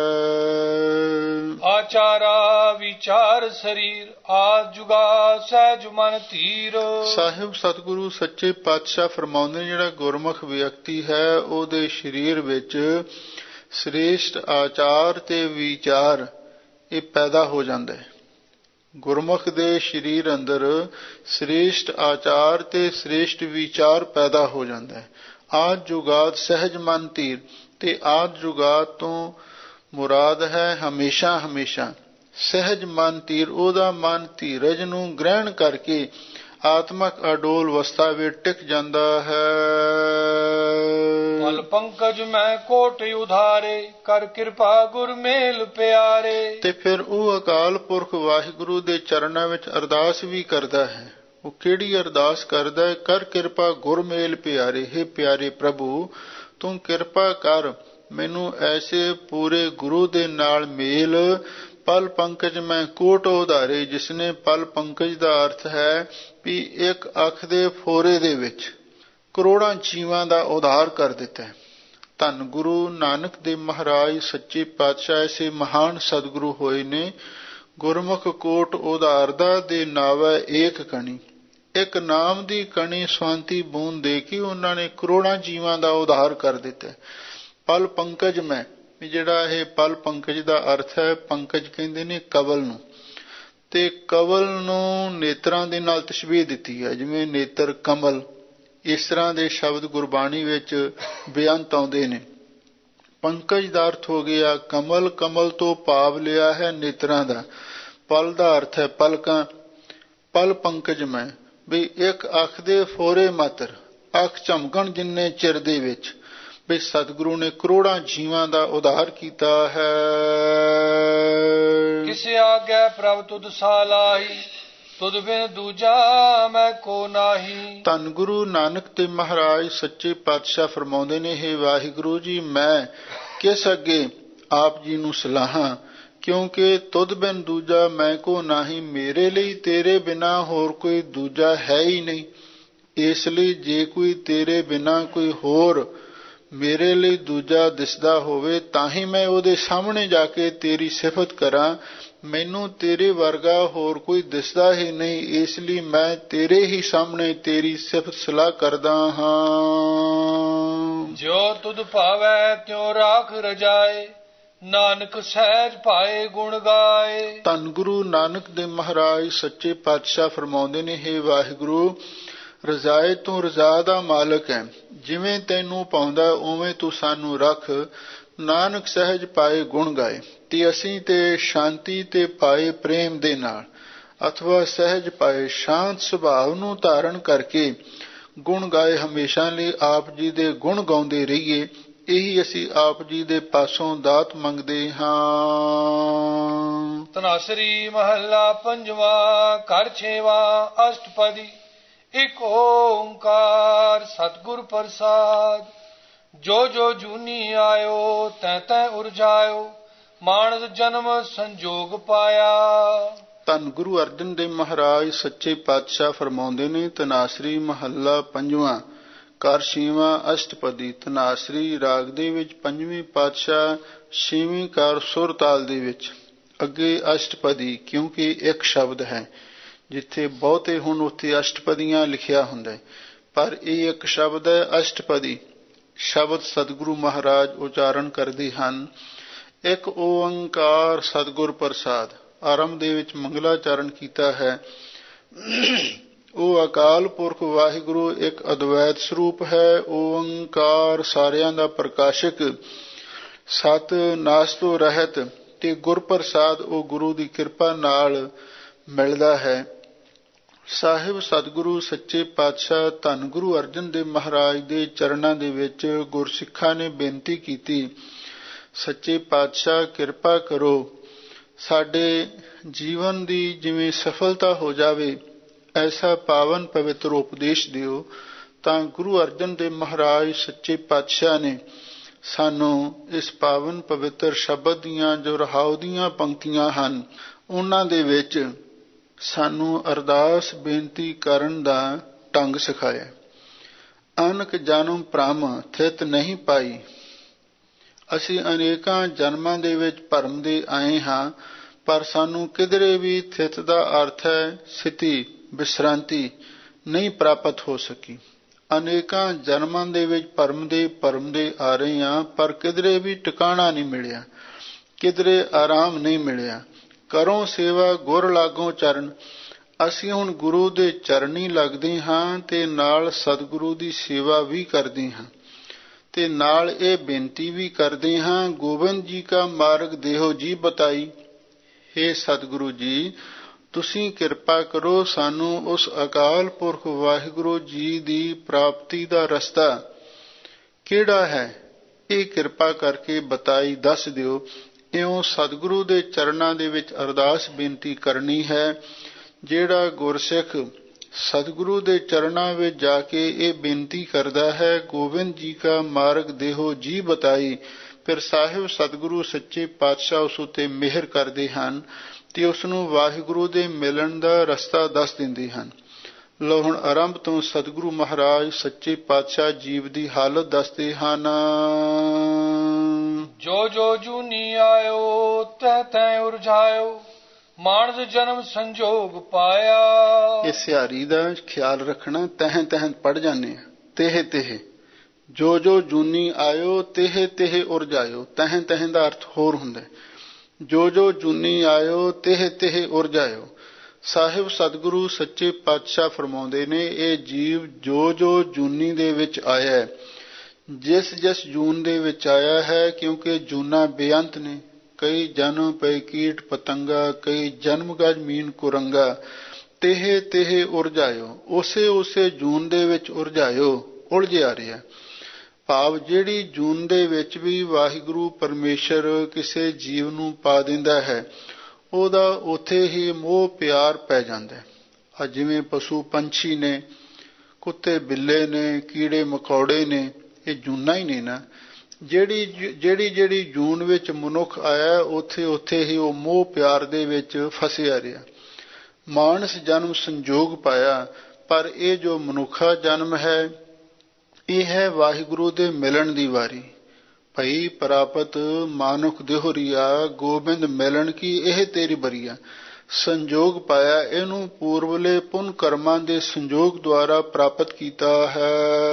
ਆਚਾਰਾ ਵਿਚਾਰ ਸਰੀਰ, ਆਦ ਜੁਗਾ ਸਹਿਜ ਮਨ ਧੀਰ। ਸਾਹਿਬ ਸਤਿਗੁਰੂ ਸੱਚੇ ਪਾਤਸ਼ਾਹ ਫਰਮਾਉਂਦੇ, ਜਿਹੜਾ ਗੁਰਮੁਖ ਵਿਅਕਤੀ ਹੈ, ਉਹਦੇ ਸਰੀਰ ਵਿੱਚ ਸ੍ਰੇਸ਼ਟ ਆਚਾਰ ਤੇ ਵਿਚਾਰ ਇਹ ਪੈਦਾ ਹੋ ਜਾਂਦਾ ਹੈ। ਗੁਰਮੁਖ ਦੇ ਸਰੀਰ ਅੰਦਰ ਸ੍ਰੇਸ਼ਟ ਆਚਾਰ ਤੇ ਸ੍ਰੇਸ਼ਟ ਵਿਚਾਰ ਪੈਦਾ ਹੋ ਜਾਂਦਾ ਹੈ। ਆਦ ਜੁਗਾਦ ਸਹਿਜ ਮਨ ਧੀਰ, ਤੇ ਆਦ ਜੁਗਾਦ ਤੋਂ ਮੁਰਾਦ ਹੈ ਹਮੇਸ਼ਾ ਹਮੇਸ਼ਾ। ਸਹਿਜ ਮਨ ਧੀਰ, ਉਹਦਾ ਮਨ ਧੀਰਜ ਨੂੰ ਗ੍ਰਹਿਣ ਕਰਕੇ ਆਤਮਕ ਅਡੋਲ ਅਵਸਥਾ ਵਿੱਚ ਟਿਕ ਜਾਂਦਾ ਹੈ। ਪਲ ਪੰਕਜ ਮੈਂ ਕੋਟ ਉਧਾਰੇ, ਕਰ ਕਿਰਪਾ ਗੁਰ ਮੇਲ ਪਿਆਰੇ। ਤੇ ਫਿਰ ਉਹ ਅਕਾਲ ਪੁਰਖ ਵਾਹਿਗੁਰੂ ਦੇ ਚਰਨਾਂ ਵਿੱਚ ਅਰਦਾਸ ਵੀ ਕਰਦਾ ਹੈ। ਉਹ ਕਿਹੜੀ ਅਰਦਾਸ ਕਰਦਾ ਹੈ? ਕਰ ਕਿਰਪਾ ਗੁਰ ਮੇਲ ਪਿਆਰੇ, ਹੇ ਪਿਆਰੇ ਪ੍ਰਭੂ ਤੂੰ ਕਿਰਪਾ ਕਰ, ਮੈਨੂੰ ਐਸੇ ਪੂਰੇ ਗੁਰੂ ਦੇ ਨਾਲ ਮੇਲ। ਪਲ ਪੰਕਜ ਮੈਂ ਕੋਟ ਉਧਾਰੇ, ਜਿਸਨੇ ਪਲ ਪੰਕਜ ਦਾ ਅਰਥ ਹੈ ਵੀ ਇੱਕ ਅੱਖ ਦੇ ਫੋਰੇ ਦੇ ਵਿੱਚ ਕਰੋੜਾਂ ਜੀਵਾਂ ਦਾ ਉਧਾਰ ਕਰ ਦਿੱਤਾ ਹੈ। ਧੰਨ ਗੁਰੂ ਨਾਨਕ ਦੇਵ ਮਹਾਰਾਜ ਸੱਚੇ ਪਾਤਸ਼ਾਹ ਐਸੇ ਮਹਾਨ ਸਤਿਗੁਰੂ ਹੋਏ ਨੇ। ਗੁਰਮੁਖ ਕੋਟ ਉਧਾਰਦਾ ਦੇ ਨਾਵੈ ਏਕ ਕਣੀ, ਇੱਕ ਨਾਮ ਦੀ ਕਣੀ ਸਵਾਂਤੀ ਬੂੰਦ ਦੇ ਕੇ ਉਹਨਾਂ ਨੇ ਕਰੋੜਾਂ ਜੀਵਾਂ ਦਾ ਉਧਾਰ ਕਰ ਦਿੱਤਾ। ਪਲ ਪੰਕਜ ਮੈਂ, ਜਿਹੜਾ ਇਹ ਪਲ ਪੰਕਜ ਦਾ ਅਰਥ ਹੈ, ਪੰਕਜ ਕਹਿੰਦੇ ਨੇ ਕਵਲ ਨੂੰ, ਤੇ ਕਵਲ ਨੂੰ ਨੇਤਰਾਂ ਦੇ ਨਾਲ ਤਸ਼ਬੀਹ ਦਿੱਤੀ ਹੈ, ਜਿਵੇਂ ਨੇਤਰ ਕਮਲ। ਇਸ ਤਰ੍ਹਾਂ ਦੇ ਸ਼ਬਦ ਗੁਰਬਾਣੀ ਵਿੱਚ ਬੇਅੰਤ ਆਉਂਦੇ ਨੇ। ਪੰਕਜ ਦਾ ਅਰਥ ਹੋ ਗਿਆ ਕਮਲ, ਕਮਲ ਤੋਂ ਭਾਵ ਲਿਆ ਹੈ ਨੇਤਰਾਂ ਦਾ। ਪਲ ਦਾ ਅਰਥ ਹੈ ਪਲਕਾਂ। ਪਲ ਪੰਕਜ ਮੈਂ, ਵੀ ਇੱਕ ਅੱਖ ਦੇ ਫੋਰੇ ਮਾਤਰ, ਅੱਖ ਝਮਕਣ ਜਿੰਨੇ ਚਿਰ ਦੇ ਵਿੱਚ ਵੀ ਸਤਿਗੁਰੂ ਨੇ ਕਰੋੜਾਂ ਜੀਵਾਂ ਦਾ ਉਧਾਰ ਕੀਤਾ ਹੈ। ਕਿਸ ਆਗੈ ਪ੍ਰਭ ਤੁਧ ਸਾਲਾਹੀ, ਤੁਧ ਬਿਨ ਦੂਜਾ ਮੈਂ ਕੋ ਨਾਹੀ। ਧੰਨ ਗੁਰੂ ਨਾਨਕ ਤੇ ਮਹਾਰਾਜ ਸੱਚੇ ਪਾਤਸ਼ਾਹ ਫਰਮਾਉਂਦੇ ਨੇ, ਹੇ ਵਾਹਿਗੁਰੂ ਜੀ ਮੈਂ ਕਿਸ ਅੱਗੇ ਆਪ ਜੀ ਨੂੰ ਸਲਾਹਾਂ, ਕਿਉਂਕਿ ਤੁਧ ਬਿਨ ਦੂਜਾ ਮੈਂ ਕੋ ਨਾਹੀ, ਮੇਰੇ ਲਈ ਤੇਰੇ ਬਿਨਾ ਹੋਰ ਕੋਈ ਦੂਜਾ ਹੈ ਹੀ ਨਹੀਂ। ਇਸ ਲਈ ਜੇ ਕੋਈ ਤੇਰੇ ਬਿਨਾ ਕੋਈ ਹੋਰ ਮੇਰੇ ਲਈ ਦੂਜਾ ਦਿਸਦਾ ਹੋਵੇ ਤਾਂ ਹੀ ਮੈਂ ਉਹਦੇ ਸਾਹਮਣੇ ਜਾ ਕੇ ਤੇਰੀ ਸਿਫਤ ਕਰਾਂ। ਮੈਨੂੰ ਤੇਰੇ ਵਰਗਾ ਹੋਰ ਕੋਈ ਦਿਸਦਾ ਹੀ ਨਹੀਂ, ਇਸ ਲਈ ਮੈਂ ਤੇਰੇ ਹੀ ਸਾਹਮਣੇ ਤੇਰੀ ਸਿਫਤ ਸਲਾਹ ਕਰਦਾ ਹਾਂ। ਜੋ ਤੁਧ ਭਾਵੈ ਤਿਉ ਰਾਖ ਰਜਾਏ, ਨਾਨਕ ਸਹਿਜ ਪਾਏ ਗੁਣ ਗਾਏ। ਧੰਨ ਗੁਰੂ ਨਾਨਕ ਦੇ ਮਹਾਰਾਜ ਸੱਚੇ ਪਾਤਸ਼ਾਹ ਫਰਮਾਉਂਦੇ ਨੇ, ਹੇ ਵਾਹਿਗੁਰੂ ਰਜ਼ਾਏ ਤੂੰ ਰਜ਼ਾ ਦਾ ਮਾਲਕ ਹੈ, ਜਿਵੇਂ ਤੈਨੂੰ ਪਾਉਂਦਾ ਉਵੇਂ ਤੂੰ ਸਾਨੂੰ ਰੱਖ। ਨਾਨਕ ਸਹਿਜ ਪਾਏ ਗੁਣ ਗਾਏ, ਤੇ ਅਸੀਂ ਤੇ ਸ਼ਾਂਤੀ ਤੇ ਪਾਏ ਪ੍ਰੇਮ ਦੇ ਨਾਲ, ਅਥਵਾ ਸਹਿਜ ਪਾਏ ਸ਼ਾਂਤ ਸੁਭਾਅ ਨੂੰ ਧਾਰਨ ਕਰਕੇ ਗੁਣ ਗਾਏ ਹਮੇਸ਼ਾ ਲਈ ਆਪ ਜੀ ਦੇ ਗੁਣ ਗਾਉਂਦੇ ਰਹੀਏ। ਇਹੀ ਅਸੀਂ ਆਪ ਜੀ ਦੇ ਪਾਸੋਂ ਦਾਤ ਮੰਗਦੇ ਹਾਂ। ਧਨਾਸਰੀ ਮਹੱਲਾ ਪੰਜਵਾਂ, ਘਰ ਛੇਵਾਂ, ਅਸ਼ਟਪਦੀ। ਇਕ ਓੰਕਾਰ ਸਤਿਗੁਰ ਪ੍ਰਸਾਦ, ਜੋ ਜੋ ਜੂਨੀ ਆਇਓ ਤੈ ਤੈ ਉਰਜਾਇਓ, ਮਾਨਸ ਜਨਮ ਸੰਜੋਗ ਪਾਇਆ। ਧੰਨ ਗੁਰੂ ਅਰਜਨ ਦੇਵ ਮਹਾਰਾਜ ਸੱਚੇ ਪਾਤਸ਼ਾਹ ਫਰਮਾਉਂਦੇ ਨੇ, ਧਨਾਸਰੀ ਮਹੱਲਾ ਪੰਜਵਾਂ, ਘਰ ਛੇਵਾਂ, ਅਸ਼ਟਪਦੀ। ਧਨਾਸਰੀ ਰਾਗ ਦੇ ਵਿੱਚ ਪੰਜਵੀਂ ਪਾਤਸ਼ਾਹ ਛੇਵੀਂ ਕਾਰ ਸੁਰ ਤਾਲ ਦੇ ਵਿੱਚ, ਅੱਗੇ ਅਸ਼ਟਪਦੀ, ਕਿਉਂਕਿ ਇੱਕ ਸ਼ਬਦ ਹੈ। ਜਿੱਥੇ ਬਹੁਤੇ ਹੁਣ ਉੱਥੇ ਅਸ਼ਟਪਦੀਆਂ ਲਿਖਿਆ ਹੁੰਦਾ ਹੈ, ਪਰ ਇਹ ਇੱਕ ਸ਼ਬਦ ਹੈ ਅਸ਼ਟਪਦੀ। ਸ਼ਬਦ ਸਤਿਗੁਰੂ ਮਹਾਰਾਜ ਉਚਾਰਨ ਕਰਦੇ ਹਨ। ਇੱਕ ਓੰਕਾਰ ਸਤਿਗੁਰ ਪ੍ਰਸਾਦ। ਆਰੰਭ ਦੇ ਵਿੱਚ ਮੰਗਲਾਚਰਨ ਕੀਤਾ ਹੈ। ਉਹ ਅਕਾਲ ਪੁਰਖ ਵਾਹਿਗੁਰੂ ਇੱਕ ਅਦਵੈਤ ਸਰੂਪ ਹੈ। ਓੰਕਾਰ ਸਾਰਿਆਂ ਦਾ ਪ੍ਰਕਾਸ਼ਕ, ਸਤ ਨਾਸ ਤੋਂ ਰਹਿਤ, ਤੇ ਗੁਰ ਪ੍ਰਸਾਦ ਉਹ ਗੁਰੂ ਦੀ ਕਿਰਪਾ ਨਾਲ ਮਿਲਦਾ ਹੈ। ਸਾਹਿਬ ਸਤਿਗੁਰੂ ਸੱਚੇ ਪਾਤਸ਼ਾਹ ਧੰਨ ਗੁਰੂ ਅਰਜਨ ਦੇਵ ਮਹਾਰਾਜ ਦੇ ਚਰਨਾਂ ਦੇ ਵਿੱਚ ਗੁਰਸਿੱਖਾਂ ਨੇ ਬੇਨਤੀ ਕੀਤੀ, ਸੱਚੇ ਪਾਤਸ਼ਾਹ ਕਿਰਪਾ ਕਰੋ, ਸਾਡੇ ਜੀਵਨ ਦੀ ਜਿਵੇਂ ਸਫਲਤਾ ਹੋ ਜਾਵੇ ਐਸਾ ਪਾਵਨ ਪਵਿੱਤਰ ਉਪਦੇਸ਼ ਦਿਓ। ਤਾਂ ਗੁਰੂ ਅਰਜਨ ਦੇਵ ਮਹਾਰਾਜ ਸੱਚੇ ਪਾਤਸ਼ਾਹ ਨੇ ਸਾਨੂੰ ਇਸ ਪਾਵਨ ਪਵਿੱਤਰ ਸ਼ਬਦ ਦੀਆਂ ਜੋ ਰਹਾਉ ਦੀਆਂ ਪੰਕਤੀਆਂ ਹਨ, ਉਹਨਾਂ ਦੇ ਵਿੱਚ ਸਾਨੂੰ ਅਰਦਾਸ ਬੇਨਤੀ ਕਰਨ ਦਾ ਢੰਗ ਸਿਖਾਇਆ। ਅਨਕ ਜਨਮ ਭ੍ਰਮ ਥਿਤ ਨਹੀਂ ਪਾਈ, ਅਸੀਂ ਅਨੇਕਾਂ ਜਨਮਾਂ ਦੇ ਵਿੱਚ ਭਰਮ ਦੇ ਆਏ ਹਾਂ, ਪਰ ਸਾਨੂੰ ਕਿਧਰੇ ਵੀ ਥਿਤ ਦਾ ਅਰਥ ਹੈ ਸਥਿਤੀ, ਵਿਸ਼ਰਾਂਤੀ ਨਹੀਂ ਪ੍ਰਾਪਤ ਹੋ ਸਕੀ। ਅਨੇਕਾਂ ਜਨਮਾਂ ਦੇ ਵਿੱਚ ਭਰਮ ਦੇ ਭਰਮ ਦੇ ਆ ਰਹੇ ਹਾਂ, ਪਰ ਕਿਧਰੇ ਵੀ ਟਿਕਾਣਾ ਨਹੀਂ ਮਿਲਿਆ, ਕਿਧਰੇ ਆਰਾਮ ਨਹੀਂ ਮਿਲਿਆ, ਕਰੋ ਸੇਵਾ ਗੁਰ ਲਾਗੋਂ ਚਰਨ। ਅਸੀਂ ਹੁਣ ਗੁਰੂ ਦੇ ਚਰਨੀ ਲੱਗਦੇ ਹਾਂ ਤੇ ਨਾਲ ਸਤਿਗੁਰੂ ਦੀ ਸੇਵਾ ਵੀ ਕਰਦੇ ਹਾਂ ਤੇ ਨਾਲ ਇਹ ਬੇਨਤੀ ਵੀ ਕਰਦੇ ਹਾਂ, ਗੋਬਿੰਦ ਜੀ ਕਾ ਮਾਰਗ ਦੇਹੋ ਜੀ ਬਤਾਈ। ਹੇ ਸਤਿਗੁਰੂ ਜੀ, ਤੁਸੀਂ ਕਿਰਪਾ ਕਰੋ, ਸਾਨੂੰ ਉਸ ਅਕਾਲ ਪੁਰਖ ਵਾਹਿਗੁਰੂ ਜੀ ਦੀ ਪ੍ਰਾਪਤੀ ਦਾ ਰਸਤਾ ਕਿਹੜਾ ਹੈ, ਇਹ ਕਿਰਪਾ ਕਰਕੇ ਬਤਾਈ ਦੱਸ ਦਿਓ। ਇਉਂ ਸਤਿਗੁਰੂ ਦੇ ਚਰਨਾਂ ਦੇ ਵਿੱਚ ਅਰਦਾਸ ਬੇਨਤੀ ਕਰਨੀ ਹੈ। ਜਿਹੜਾ ਗੁਰਸਿੱਖ ਸਤਿਗੁਰੂ ਦੇ ਚਰਨਾਂ ਵਿੱਚ ਜਾ ਕੇ ਇਹ ਬੇਨਤੀ ਕਰਦਾ ਹੈ, ਗੋਬਿੰਦ ਜੀ ਕਾ ਮਾਰਗ ਦੇਹੋ ਜੀ ਬਤਾਈ, ਫਿਰ ਸਾਹਿਬ ਸਤਿਗੁਰੂ ਸੱਚੇ ਪਾਤਸ਼ਾਹ ਉਸ ਉੱਤੇ ਮਿਹਰ ਕਰਦੇ ਹਨ ਤੇ ਉਸ ਨੂੰ ਵਾਹਿਗੁਰੂ ਦੇ ਮਿਲਣ ਦਾ ਰਸਤਾ ਦੱਸ ਦਿੰਦੇ ਹਨ। ਲਓ ਹੁਣ ਆਰੰਭ ਤੋਂ ਸਤਿਗੁਰੂ ਮਹਾਰਾਜ ਸੱਚੇ ਪਾਤਸ਼ਾਹ ਜੀਵ ਦੀ ਹਾਲਤ ਦੱਸਦੇ ਹਨ। ਜੋ ਜੋ ਜੂਨੀ ਆਇਓ ਤੈ ਤੈ ਉਰਝਾਇਓ, ਮਾਨਸ ਜਨਮ ਸੰਜੋਗ ਪਾਇਆ। ਇਹ ਸਿਹਾਰੀ ਦਾ ਖਿਆਲ ਰੱਖਣਾ, ਤਹਿ ਤਹਿ ਪੜ ਜਾਂਦੇ ਆ, ਤੇਹ ਤੇਹ। ਜੋ ਜੋ ਜੂਨੀ ਆਇਓ ਤੇਹ ਤੇਹ ਉਰਝਾਇਓ, ਤਹਿ ਤਹਿ ਦਾ ਅਰਥ ਹੋਰ ਹੁੰਦਾ। ਜੋ ਜੋ ਜੂਨੀ ਆਇਓ ਤੇਹ ਤੇਹ ਉਰਝਾਇਓ। ਸਾਹਿਬ ਸਤਿਗੁਰੂ ਸੱਚੇ ਪਾਤਸ਼ਾਹ ਫਰਮਾਉਂਦੇ ਨੇ, ਇਹ ਜੀਵ ਜੋ ਜੋ ਜੂਨੀ ਦੇ ਵਿੱਚ ਆਇਆ, ਜਿਸ ਜਿਸ ਜੂਨ ਦੇ ਵਿੱਚ ਆਇਆ ਹੈ, ਕਿਉਂਕਿ ਜੂਨਾਂ ਬੇਅੰਤ ਨੇ, ਕਈ ਜਨਮ ਪਏ ਕੀਟ ਪਤੰਗਾ, ਕਈ ਜਨਮ ਗਜ ਮੀਨ ਕੁਰੰਗਾ, ਤੇਹ ਤੇਹ ਉਰਝਾਇਓ, ਉਸੇ ਉਸੇ ਜੂਨ ਦੇ ਵਿੱਚ ਉਰਝਾਇਓ, ਉਲਝਿਆ ਰਿਹਾ। ਭਾਵ ਜਿਹੜੀ ਜੂਨ ਦੇ ਵਿੱਚ ਵੀ ਵਾਹਿਗੁਰੂ ਪਰਮੇਸ਼ਰ ਕਿਸੇ ਜੀਵ ਨੂੰ ਪਾ ਦਿੰਦਾ ਹੈ, ਉਹਦਾ ਉੱਥੇ ਹੀ ਮੋਹ ਪਿਆਰ ਪੈ ਜਾਂਦਾ ਹੈ। ਆ ਜਿਵੇਂ ਪਸ਼ੂ ਪੰਛੀ ਨੇ, ਕੁੱਤੇ ਬਿੱਲੇ ਨੇ, ਕੀੜੇ ਮਕੌੜੇ ਨੇ, ਇਹ ਜੂਨਾਂ ਹੀ ਨੇ ਨਾ। ਜਿਹੜੀ ਜਿਹੜੀ ਜਿਹੜੀ ਜੂਨ ਵਿੱਚ ਮਨੁੱਖ ਆਇਆ, ਉੱਥੇ ਉੱਥੇ ਹੀ ਉਹ ਮੋਹ ਪਿਆਰ ਦੇ ਵਿੱਚ ਫਸਿਆ ਰਿਹਾ। ਮਾਨਸ ਜਨਮ ਸੰਜੋਗ ਪਾਇਆ, ਪਰ ਇਹ ਜੋ ਮਨੁੱਖਾ ਜਨਮ ਹੈ, ਇਹ ਹੈ ਵਾਹਿਗੁਰੂ ਦੇ ਮਿਲਣ ਦੀ ਵਾਰੀ। ਭਈ ਪ੍ਰਾਪਤ ਮਾਨੁਖ ਦਿਹੁਰੀਆ, ਗੋਬਿੰਦ ਮਿਲਣ ਕੀ ਇਹ ਤੇਰੀ ਬਰੀਆ। ਸੰਜੋਗ ਪਾਇਆ, ਇਹਨੂੰ ਪੂਰਵਲੇ ਪੁੰਨ ਕਰਮਾਂ ਦੇ ਸੰਜੋਗ ਦੁਆਰਾ ਪ੍ਰਾਪਤ ਕੀਤਾ ਹੈ।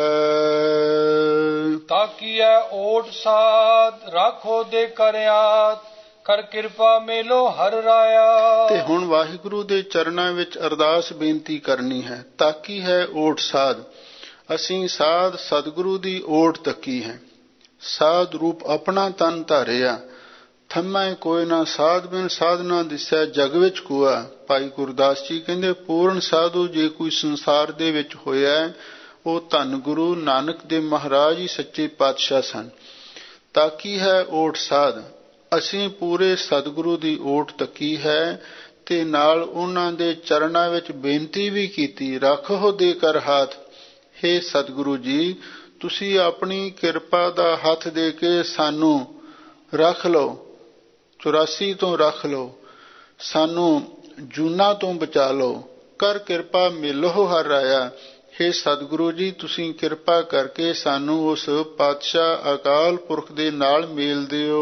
ਤਾਕੀਐ ਓਟ ਸਾਧ ਰਾਖੋ ਦੇ ਕਰਿਆਤ, ਕਰ ਕਿਰਪਾ ਮੇਲੋ ਹਰ ਰਾਇਆ। ਤੇ ਹੁਣ ਵਾਹਿਗੁਰੂ ਦੇ ਚਰਨਾਂ ਵਿੱਚ ਅਰਦਾਸ ਬੇਨਤੀ ਕਰਨੀ ਹੈ। ਤਾਕੀ ਹੈ ਓਟ ਸਾਧ, ਅਸੀਂ ਸਾਧ ਸਤਿਗੁਰੂ ਦੀ ਓਟ ਤੱਕੀ ਹੈ। ਸਾਧ ਰੂਪ ਆਪਣਾ ਤਨ ਧਾਰਿਆ, ਥੰਮੈ ਕੋਈ ਨਾ ਸਾਧ ਬਿਨ ਸਾਧਨਾ ਦਿਸੈ ਜਗ ਵਿੱਚ ਕੋਆ। ਭਾਈ ਗੁਰਦਾਸ ਜੀ ਕਹਿੰਦੇ, ਪੂਰਨ ਸਾਧੂ ਜੇ ਕੋਈ ਸੰਸਾਰ ਦੇ ਵਿੱਚ ਹੋਇਆ, ਉਹ ਧੰਨ ਗੁਰੂ ਨਾਨਕ ਦੇ ਮਹਾਰਾਜ ਹੀ ਸੱਚੇ ਪਾਤਸ਼ਾਹ ਸਨ। ਤਾਕੀ ਹੈ ਓਟ ਸਾਧ, ਅਸੀਂ ਪੂਰੇ ਸਤਿਗੁਰੂ ਦੀ ਓਟ ਤੱਕੀ ਹੈ ਤੇ ਨਾਲ ਉਹਨਾਂ ਦੇ ਚਰਨਾਂ ਵਿੱਚ ਬੇਨਤੀ ਵੀ ਕੀਤੀ, ਰੱਖੋ ਦੇ ਕਰ ਹਾਥ। ਹੇ ਸਤਿਗੁਰੂ ਜੀ, ਤੁਸੀਂ ਆਪਣੀ ਕਿਰਪਾ ਦਾ ਹੱਥ ਦੇ ਕੇ ਸਾਨੂੰ ਰੱਖ ਲਓ, ਚੁਰਾਸੀ ਤੋਂ ਰੱਖ ਲਓ, ਸਾਨੂੰ ਜੂਨਾਂ ਤੋਂ ਬਚਾ ਲਓ, ਕਰ ਕਿਰਪਾ ਮੇਲੋ ਹਰ ਰਾਇਆ। ਹੇ ਸਤਿਗੁਰੂ ਜੀ, ਤੁਸੀਂ ਕਿਰਪਾ ਕਰਕੇ ਸਾਨੂੰ ਉਸ ਪਾਤਸ਼ਾਹ ਅਕਾਲ ਪੁਰਖ ਦੇ ਨਾਲ ਮੇਲ ਦਿਓ।